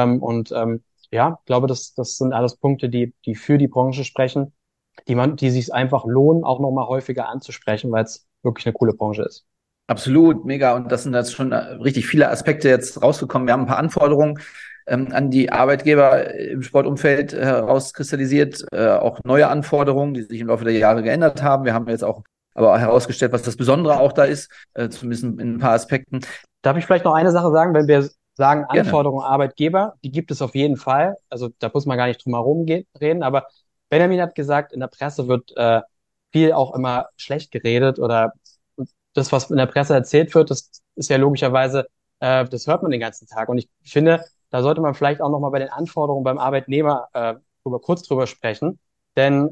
A: Ja, ich glaube, das sind alles Punkte, die für die Branche sprechen, die sich einfach lohnen, auch nochmal häufiger anzusprechen, weil es wirklich eine coole Branche ist.
D: Absolut, mega. Und das sind jetzt schon richtig viele Aspekte jetzt rausgekommen. Wir haben ein paar Anforderungen an die Arbeitgeber im Sportumfeld herauskristallisiert, auch neue Anforderungen, die sich im Laufe der Jahre geändert haben. Wir haben jetzt auch aber auch herausgestellt, was das Besondere auch da ist, zumindest in ein paar Aspekten.
A: Darf ich vielleicht noch eine Sache sagen, wenn wir sagen
D: Gerne.
A: Anforderungen Arbeitgeber, die gibt es auf jeden Fall. Also da muss man gar nicht drum herum reden, aber Benjamin hat gesagt, in der Presse wird viel auch immer schlecht geredet oder das, was in der Presse erzählt wird, das ist ja logischerweise, das hört man den ganzen Tag. Und ich finde, da sollte man vielleicht auch nochmal bei den Anforderungen beim Arbeitnehmer kurz drüber sprechen. Denn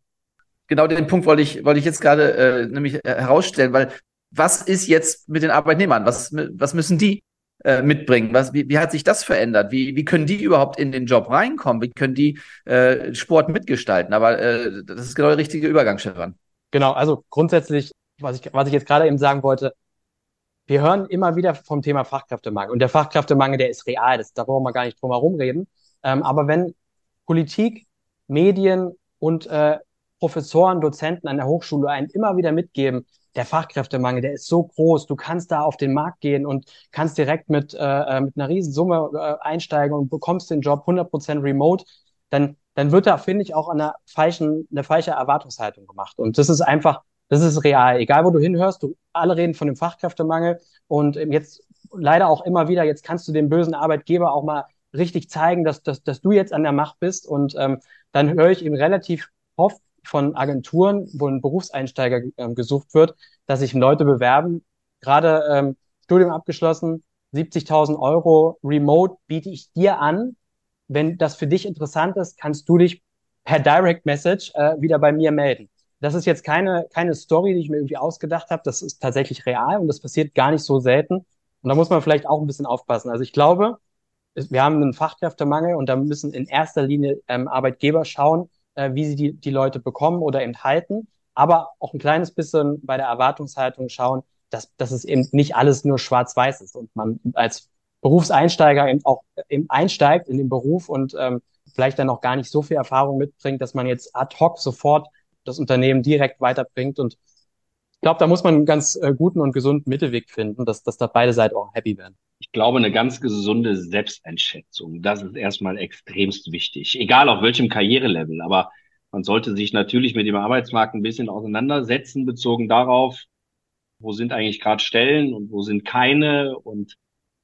D: genau den Punkt wollte ich jetzt gerade nämlich herausstellen, weil was ist jetzt mit den Arbeitnehmern? Was müssen die mitbringen? Wie hat sich das verändert? Wie können die überhaupt in den Job reinkommen? Wie können die Sport mitgestalten? Aber das ist genau der richtige Übergang, Stefan.
A: genau, also grundsätzlich, was ich jetzt gerade eben sagen wollte, wir hören immer wieder vom Thema Fachkräftemangel. Und der Fachkräftemangel, der ist real. Da brauchen wir gar nicht drum herum reden. Aber wenn Politik, Medien und Professoren, Dozenten an der Hochschule einen immer wieder mitgeben, der Fachkräftemangel, der ist so groß, du kannst da auf den Markt gehen und kannst direkt mit einer Riesensumme einsteigen und bekommst den Job 100% remote, dann wird da, finde ich, auch eine falsche Erwartungshaltung gemacht. Und das ist real. Egal, wo du hinhörst, alle reden von dem Fachkräftemangel und jetzt leider auch immer wieder, jetzt kannst du dem bösen Arbeitgeber auch mal richtig zeigen, dass du jetzt an der Macht bist. Und dann höre ich eben relativ oft von Agenturen, wo ein Berufseinsteiger gesucht wird, dass sich Leute bewerben, gerade Studium abgeschlossen, 70.000 Euro Remote biete ich dir an. Wenn das für dich interessant ist, kannst du dich per Direct Message wieder bei mir melden. Das ist jetzt keine Story, die ich mir irgendwie ausgedacht habe. Das ist tatsächlich real und das passiert gar nicht so selten. Und da muss man vielleicht auch ein bisschen aufpassen. Also ich glaube, wir haben einen Fachkräftemangel und da müssen in erster Linie Arbeitgeber schauen, wie sie die Leute bekommen oder eben halten, aber auch ein kleines bisschen bei der Erwartungshaltung schauen, dass es eben nicht alles nur schwarz-weiß ist und man als Berufseinsteiger eben auch eben einsteigt in den Beruf und vielleicht dann noch gar nicht so viel Erfahrung mitbringt, dass man jetzt ad hoc sofort das Unternehmen direkt weiterbringt. Und ich glaube, da muss man einen ganz guten und gesunden Mittelweg finden, dass da beide Seiten auch happy werden.
B: Ich glaube, eine ganz gesunde Selbsteinschätzung, das ist erstmal extremst wichtig, egal auf welchem Karrierelevel. Aber man sollte sich natürlich mit dem Arbeitsmarkt ein bisschen auseinandersetzen, bezogen darauf, wo sind eigentlich gerade Stellen und wo sind keine. Und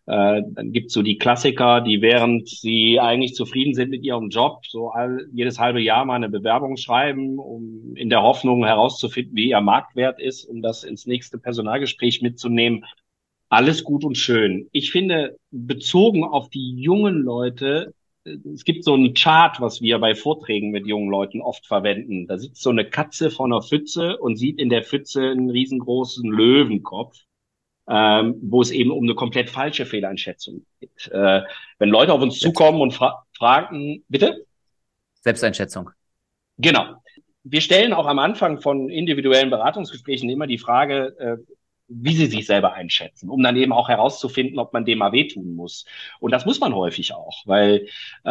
B: dann gibt's so die Klassiker, die während sie eigentlich zufrieden sind mit ihrem Job, so jedes halbe Jahr mal eine Bewerbung schreiben, um in der Hoffnung herauszufinden, wie ihr Marktwert ist, um das ins nächste Personalgespräch mitzunehmen. Alles gut und schön. Ich finde, bezogen auf die jungen Leute, es gibt so einen Chart, was wir bei Vorträgen mit jungen Leuten oft verwenden. Da sitzt so eine Katze vor einer Pfütze und sieht in der Pfütze einen riesengroßen Löwenkopf, wo es eben um eine komplett falsche Fehleinschätzung geht. Wenn Leute auf uns zukommen und fragen, bitte?
D: Selbsteinschätzung.
B: Genau. Wir stellen auch am Anfang von individuellen Beratungsgesprächen immer die Frage, wie sie sich selber einschätzen, um dann eben auch herauszufinden, ob man dem mal wehtun muss. Und das muss man häufig auch, weil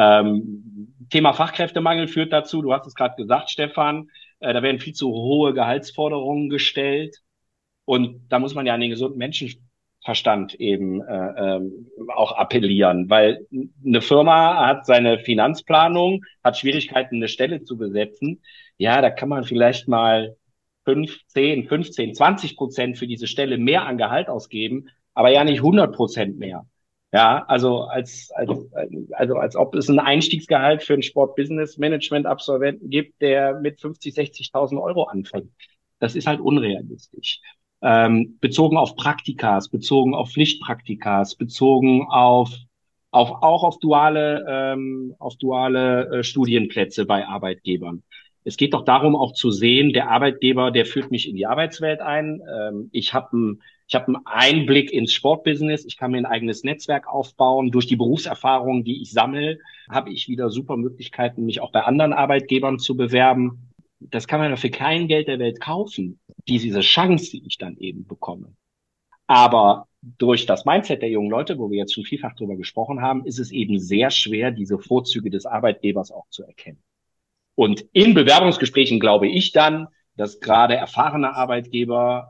B: Thema Fachkräftemangel führt dazu, du hast es gerade gesagt, Stefan, da werden viel zu hohe Gehaltsforderungen gestellt. Und da muss man ja an den gesunden Menschenverstand eben auch appellieren, weil eine Firma hat seine Finanzplanung, hat Schwierigkeiten, eine Stelle zu besetzen. Ja, da kann man vielleicht mal 5, 10, 15, 20% für diese Stelle mehr an Gehalt ausgeben, aber ja nicht 100% mehr. Ja, also als ob es ein Einstiegsgehalt für einen Sport-Business-Management-Absolventen gibt, der mit 50, 60.000 Euro anfängt. Das ist halt unrealistisch. Bezogen auf Praktikas, bezogen auf Pflichtpraktikas, bezogen auch auf duale Studienplätze bei Arbeitgebern. Es geht doch darum, auch zu sehen, der Arbeitgeber, der führt mich in die Arbeitswelt ein. Ich habe einen Einblick ins Sportbusiness. Ich kann mir ein eigenes Netzwerk aufbauen. Durch die Berufserfahrung, die ich sammle, habe ich wieder super Möglichkeiten, mich auch bei anderen Arbeitgebern zu bewerben. Das kann man ja für kein Geld der Welt kaufen, diese Chance, die ich dann eben bekomme. Aber durch das Mindset der jungen Leute, wo wir jetzt schon vielfach drüber gesprochen haben, ist es eben sehr schwer, diese Vorzüge des Arbeitgebers auch zu erkennen. Und in Bewerbungsgesprächen glaube ich dann, dass gerade erfahrene Arbeitgeber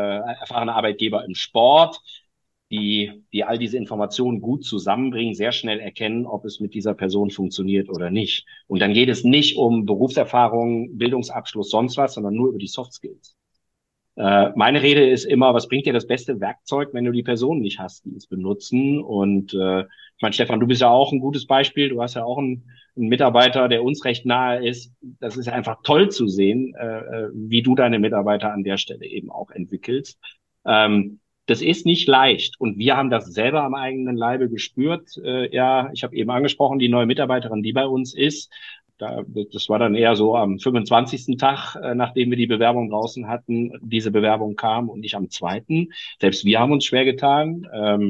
B: im Sport, die all diese Informationen gut zusammenbringen, sehr schnell erkennen, ob es mit dieser Person funktioniert oder nicht. Und dann geht es nicht um Berufserfahrung, Bildungsabschluss, sonst was, sondern nur über die Soft Skills. Meine Rede ist immer, was bringt dir das beste Werkzeug, wenn du die Personen nicht hast, die es benutzen? Und ich meine, Stefan, du bist ja auch ein gutes Beispiel. Du hast ja auch einen Mitarbeiter, der uns recht nahe ist. Das ist einfach toll zu sehen, wie du deine Mitarbeiter an der Stelle eben auch entwickelst. Das ist nicht leicht. Und wir haben das selber am eigenen Leibe gespürt. Ja, ich habe eben angesprochen, die neue Mitarbeiterin, die bei uns ist. Das war dann eher so am 25. Tag, nachdem wir die Bewerbung draußen hatten, diese Bewerbung kam und nicht am 2. Selbst wir haben uns schwer getan.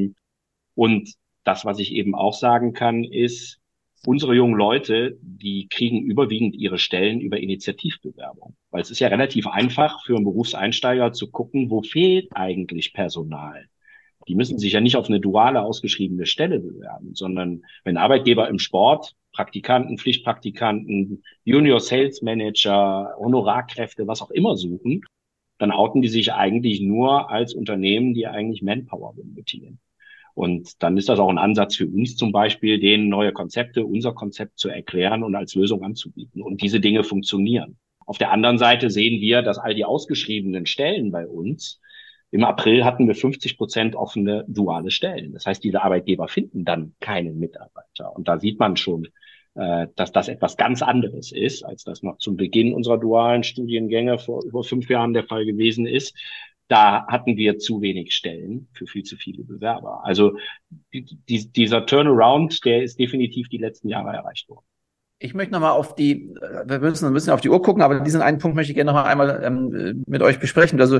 B: Und das, was ich eben auch sagen kann, ist, unsere jungen Leute, die kriegen überwiegend ihre Stellen über Initiativbewerbung. Weil es ist ja relativ einfach für einen Berufseinsteiger zu gucken, wo fehlt eigentlich Personal. Die müssen sich ja nicht auf eine duale ausgeschriebene Stelle bewerben, sondern wenn Arbeitgeber im Sport Praktikanten, Pflichtpraktikanten, Junior Sales Manager, Honorarkräfte, was auch immer suchen, dann outen die sich eigentlich nur als Unternehmen, die eigentlich Manpower benötigen. Und dann ist das auch ein Ansatz für uns zum Beispiel, denen neue Konzepte, unser Konzept zu erklären und als Lösung anzubieten. Und diese Dinge funktionieren. Auf der anderen Seite sehen wir, dass all die ausgeschriebenen Stellen bei uns, im April hatten wir 50% offene duale Stellen. Das heißt, diese Arbeitgeber finden dann keinen Mitarbeiter. Und da sieht man schon, dass das etwas ganz anderes ist, als das noch zum Beginn unserer dualen Studiengänge vor über 5 Jahren der Fall gewesen ist. Da hatten wir zu wenig Stellen für viel zu viele Bewerber. Also dieser Turnaround, der ist definitiv die letzten Jahre erreicht worden.
D: Ich möchte nochmal wir müssen ein bisschen auf die Uhr gucken, aber diesen einen Punkt möchte ich gerne noch einmal mit euch besprechen. Also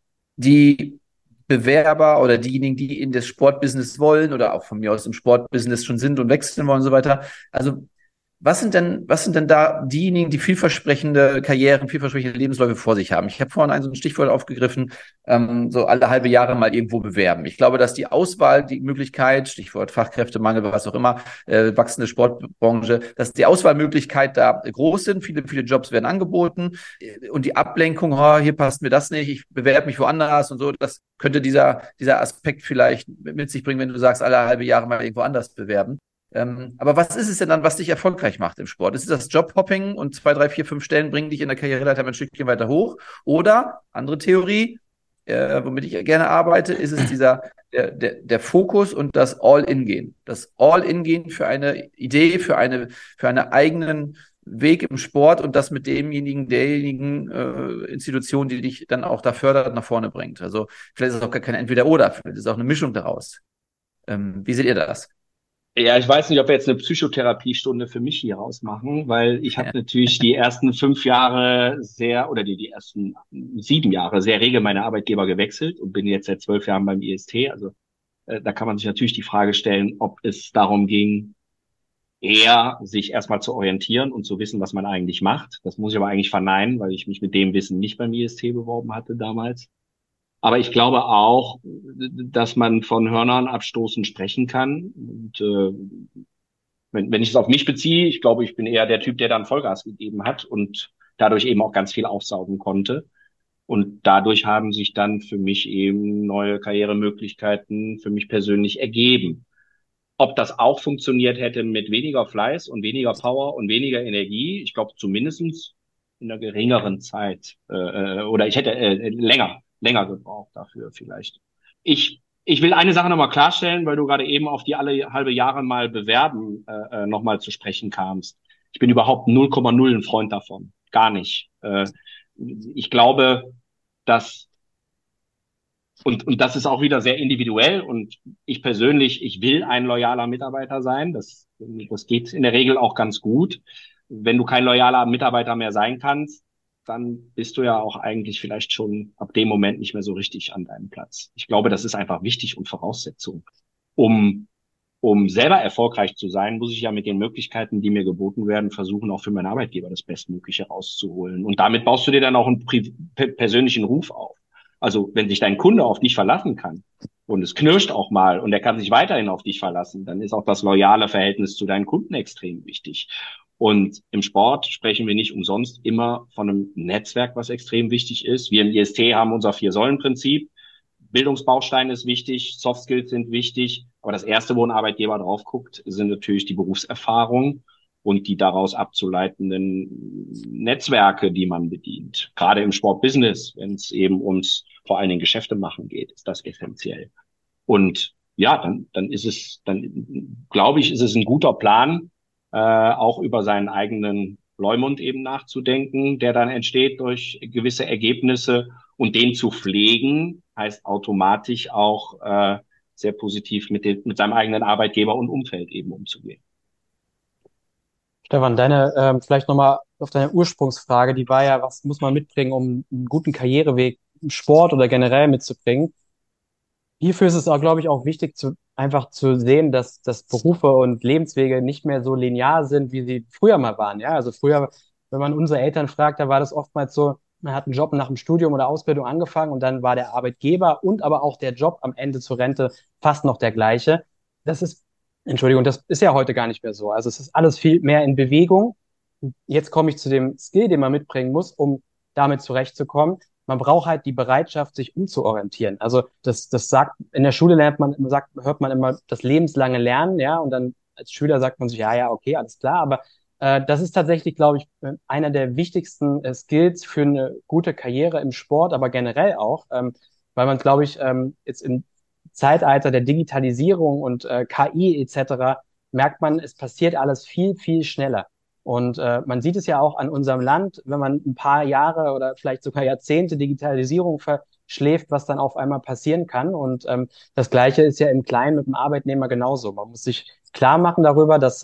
D: die Bewerber oder diejenigen, die in das Sportbusiness wollen oder auch von mir aus im Sportbusiness schon sind und wechseln wollen und so weiter. Also was sind denn da diejenigen, die vielversprechende Karrieren, vielversprechende Lebensläufe vor sich haben? Ich habe vorhin so ein Stichwort aufgegriffen, so alle halbe Jahre mal irgendwo bewerben. Ich glaube, dass die Auswahl, die Möglichkeit, Stichwort Fachkräftemangel, was auch immer, wachsende Sportbranche, dass die Auswahlmöglichkeit da groß sind. Viele Jobs werden angeboten und die Ablenkung, hier passt mir das nicht, ich bewerbe mich woanders und so, das könnte dieser Aspekt vielleicht mit sich bringen, wenn du sagst, alle halbe Jahre mal irgendwo anders bewerben. Aber was ist es denn dann, was dich erfolgreich macht im Sport? Ist es das Jobhopping und 2, 3, 4, 5 Stellen bringen dich in der Karriereleiter ein Stückchen weiter hoch? Oder, andere Theorie, womit ich gerne arbeite, ist es der Fokus und das All-In-Gehen. Das All-In-Gehen für eine Idee, für einen eigenen Weg im Sport und das mit derjenigen Institution, die dich dann auch da fördert, nach vorne bringt. Also vielleicht ist es auch gar kein Entweder-Oder, vielleicht ist es auch eine Mischung daraus. Wie seht ihr das?
B: Ja, ich weiß nicht, ob wir jetzt eine Psychotherapiestunde für mich hier rausmachen, weil ich habe natürlich die ersten 5 Jahre die ersten 7 Jahre sehr rege meine Arbeitgeber gewechselt und bin jetzt seit 12 Jahren beim IST. Also da kann man sich natürlich die Frage stellen, ob es darum ging, eher sich erstmal zu orientieren und zu wissen, was man eigentlich macht. Das muss ich aber eigentlich verneinen, weil ich mich mit dem Wissen nicht beim IST beworben hatte damals. Aber ich glaube auch, dass man von Hörnern abstoßen sprechen kann. Und wenn ich es auf mich beziehe, ich glaube, ich bin eher der Typ, der dann Vollgas gegeben hat und dadurch eben auch ganz viel aufsaugen konnte. Und dadurch haben sich dann für mich eben neue Karrieremöglichkeiten für mich persönlich ergeben. Ob das auch funktioniert hätte mit weniger Fleiß und weniger Power und weniger Energie, ich glaube zumindestens in einer geringeren Zeit oder ich hätte länger gebraucht dafür vielleicht. Ich will eine Sache nochmal klarstellen, weil du gerade eben auf die alle halbe Jahre mal bewerben nochmal zu sprechen kamst. Ich bin überhaupt 0,0 ein Freund davon. Gar nicht. Ich glaube, dass und das ist auch wieder sehr individuell und ich persönlich, ich will ein loyaler Mitarbeiter sein. Das geht in der Regel auch ganz gut. Wenn du kein loyaler Mitarbeiter mehr sein kannst, dann bist du ja auch eigentlich vielleicht schon ab dem Moment nicht mehr so richtig an deinem Platz. Ich glaube, das ist einfach wichtig und Voraussetzung. Um selber erfolgreich zu sein, muss ich ja mit den Möglichkeiten, die mir geboten werden, versuchen, auch für meinen Arbeitgeber das Bestmögliche rauszuholen. Und damit baust du dir dann auch einen persönlichen Ruf auf. Also wenn sich dein Kunde auf dich verlassen kann und es knirscht auch mal und er kann sich weiterhin auf dich verlassen, dann ist auch das loyale Verhältnis zu deinen Kunden extrem wichtig. Und im Sport sprechen wir nicht umsonst immer von einem Netzwerk, was extrem wichtig ist. Wir im IST haben unser 4-Säulen-Prinzip. Bildungsbaustein ist wichtig, Soft Skills sind wichtig. Aber das Erste, wo ein Arbeitgeber drauf guckt, sind natürlich die Berufserfahrung. und die daraus abzuleitenden Netzwerke, die man bedient. Gerade im Sportbusiness, wenn es eben ums vor allen Dingen Geschäfte machen geht, ist das essentiell. Und ja, dann glaube ich, ist es ein guter Plan, auch über seinen eigenen Leumund eben nachzudenken, der dann entsteht durch gewisse Ergebnisse, und den zu pflegen, heißt automatisch auch sehr positiv mit seinem eigenen Arbeitgeber und Umfeld eben umzugehen.
A: Stefan, vielleicht nochmal auf deine Ursprungsfrage, die war ja, was muss man mitbringen, um einen guten Karriereweg im Sport oder generell mitzubringen? Hierfür ist es auch, glaube ich, auch wichtig, einfach zu sehen, dass Berufe und Lebenswege nicht mehr so linear sind, wie sie früher mal waren. Ja, also früher, wenn man unsere Eltern fragt, da war das oftmals so, man hat einen Job nach dem Studium oder Ausbildung angefangen und dann war der Arbeitgeber und aber auch der Job am Ende zur Rente fast noch der gleiche. Entschuldigung, das ist ja heute gar nicht mehr so. Also es ist alles viel mehr in Bewegung. Jetzt komme ich zu dem Skill, den man mitbringen muss, um damit zurechtzukommen. Man braucht halt die Bereitschaft, sich umzuorientieren. Also in der Schule hört man immer das lebenslange Lernen, ja, und dann als Schüler sagt man sich, ja, okay, alles klar, aber das ist tatsächlich, glaube ich, einer der wichtigsten Skills für eine gute Karriere im Sport, aber generell auch, weil man, glaube ich, jetzt im Zeitalter der Digitalisierung und KI etc. merkt man, es passiert alles viel, viel schneller. Und man sieht es ja auch an unserem Land, wenn man ein paar Jahre oder vielleicht sogar Jahrzehnte Digitalisierung verschläft, was dann auf einmal passieren kann. Und das Gleiche ist ja im Kleinen mit dem Arbeitnehmer genauso. Man muss sich klar machen darüber, dass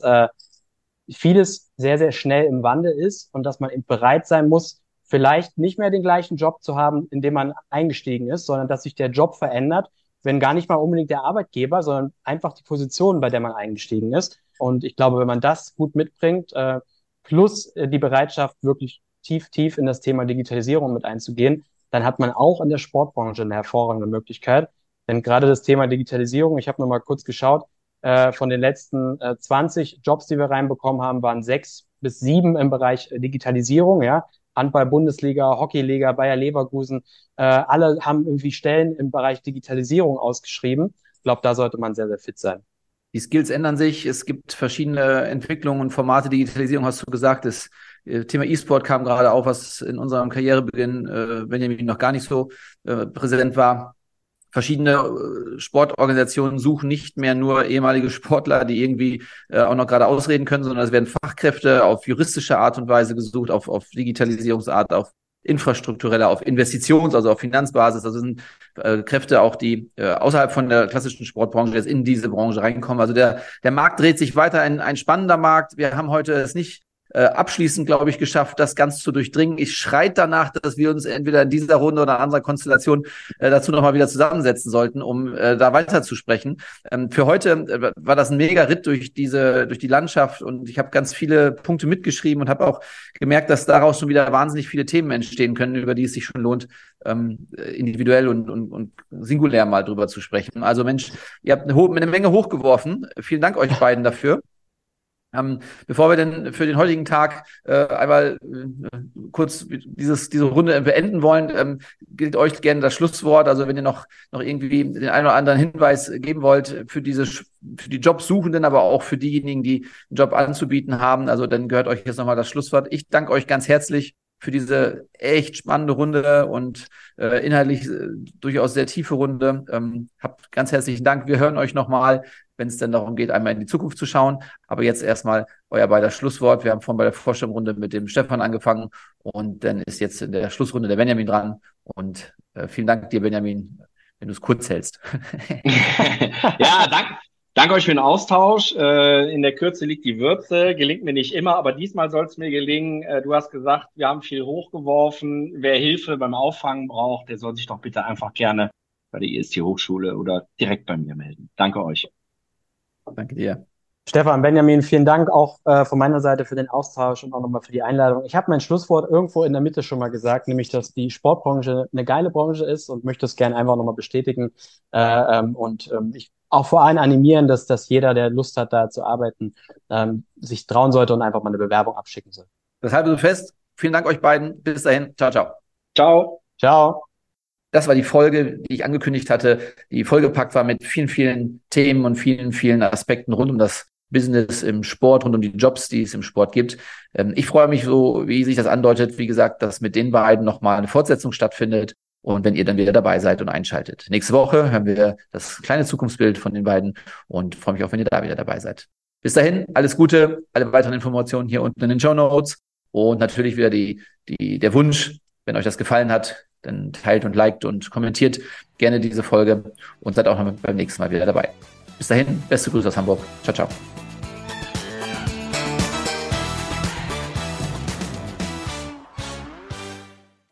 A: vieles sehr, sehr schnell im Wandel ist und dass man eben bereit sein muss, vielleicht nicht mehr den gleichen Job zu haben, in dem man eingestiegen ist, sondern dass sich der Job verändert, wenn gar nicht mal unbedingt der Arbeitgeber, sondern einfach die Position, bei der man eingestiegen ist. Und ich glaube, wenn man das gut mitbringt, plus die Bereitschaft, wirklich tief in das Thema Digitalisierung mit einzugehen, dann hat man auch in der Sportbranche eine hervorragende Möglichkeit. Denn gerade das Thema Digitalisierung, ich habe noch mal kurz geschaut, von den letzten 20 Jobs, die wir reinbekommen haben, waren 6 bis 7 im Bereich Digitalisierung, ja. Handball-Bundesliga, Hockeyliga, Bayer Leverkusen, alle haben irgendwie Stellen im Bereich Digitalisierung ausgeschrieben. Ich glaube, da sollte man sehr, sehr fit sein.
D: Die Skills ändern sich. Es gibt verschiedene Entwicklungen und Formate. Digitalisierung hast du gesagt. Das Thema E-Sport kam gerade auf, was in unserem Karrierebeginn Benjamin noch gar nicht so präsent war. Verschiedene Sportorganisationen suchen nicht mehr nur ehemalige Sportler, die irgendwie auch noch gerade ausreden können, sondern es werden Fachkräfte auf juristische Art und Weise gesucht, auf Digitalisierungsart, auf infrastrukturelle, auf also auf Finanzbasis. Also sind Kräfte auch, die außerhalb von der klassischen Sportbranche jetzt in diese Branche reinkommen. Also der Markt dreht sich weiter, ein spannender Markt. Wir haben heute es nicht abschließend, glaube ich, geschafft, das ganz zu durchdringen. Ich schreit danach, dass wir uns entweder in dieser Runde oder in anderer Konstellation dazu nochmal wieder zusammensetzen sollten, um da weiter zu sprechen. Für heute war das ein mega Ritt durch die Landschaft und ich habe ganz viele Punkte mitgeschrieben und habe auch gemerkt, dass daraus schon wieder wahnsinnig viele Themen entstehen können, über die es sich schon lohnt, individuell und singulär mal drüber zu sprechen. Also Mensch, ihr habt eine Menge hochgeworfen. Vielen Dank euch beiden dafür. Bevor wir denn für den heutigen Tag einmal kurz diese Runde beenden wollen, gilt euch gerne das Schlusswort. Also wenn ihr noch irgendwie den einen oder anderen Hinweis geben wollt für die Jobsuchenden, aber auch für diejenigen, die einen Job anzubieten haben, also dann gehört euch jetzt nochmal das Schlusswort. Ich danke euch ganz herzlich für diese echt spannende Runde und inhaltlich durchaus sehr tiefe Runde. Habt ganz herzlichen Dank. Wir hören euch nochmal, wenn es dann darum geht, einmal in die Zukunft zu schauen. Aber jetzt erstmal euer beider Schlusswort. Wir haben vorhin bei der Vorstellungsrunde mit dem Stefan angefangen und dann ist jetzt in der Schlussrunde der Benjamin dran. Und vielen Dank dir, Benjamin, wenn du es kurz hältst.
B: Ja, danke euch für den Austausch. In der Kürze liegt die Würze. Gelingt mir nicht immer, aber diesmal soll es mir gelingen. Du hast gesagt, wir haben viel hochgeworfen. Wer Hilfe beim Auffangen braucht, der soll sich doch bitte einfach gerne bei der IST Hochschule oder direkt bei mir melden. Danke euch.
D: Danke dir.
A: Stefan, Benjamin, vielen Dank auch von meiner Seite für den Austausch und auch nochmal für die Einladung. Ich habe mein Schlusswort irgendwo in der Mitte schon mal gesagt, nämlich, dass die Sportbranche eine geile Branche ist und möchte es gerne einfach nochmal bestätigen ich auch vor allem animieren, dass jeder, der Lust hat, da zu arbeiten, sich trauen sollte und einfach mal eine Bewerbung abschicken soll.
D: Das halten wir fest. Vielen Dank euch beiden. Bis dahin. Ciao, ciao.
B: Ciao.
A: Ciao.
D: Das war die Folge, die ich angekündigt hatte, die vollgepackt war mit vielen, vielen Themen und vielen, vielen Aspekten rund um das Business im Sport, rund um die Jobs, die es im Sport gibt. Ich freue mich so, wie sich das andeutet, wie gesagt, dass mit den beiden nochmal eine Fortsetzung stattfindet. Und wenn ihr dann wieder dabei seid und einschaltet. Nächste Woche hören wir das kleine Zukunftsbild von den beiden und freue mich auch, wenn ihr da wieder dabei seid. Bis dahin, alles Gute, alle weiteren Informationen hier unten in den Shownotes und natürlich wieder der Wunsch, wenn euch das gefallen hat, dann teilt und liked und kommentiert gerne diese Folge und seid auch noch beim nächsten Mal wieder dabei. Bis dahin, beste Grüße aus Hamburg. Ciao, ciao.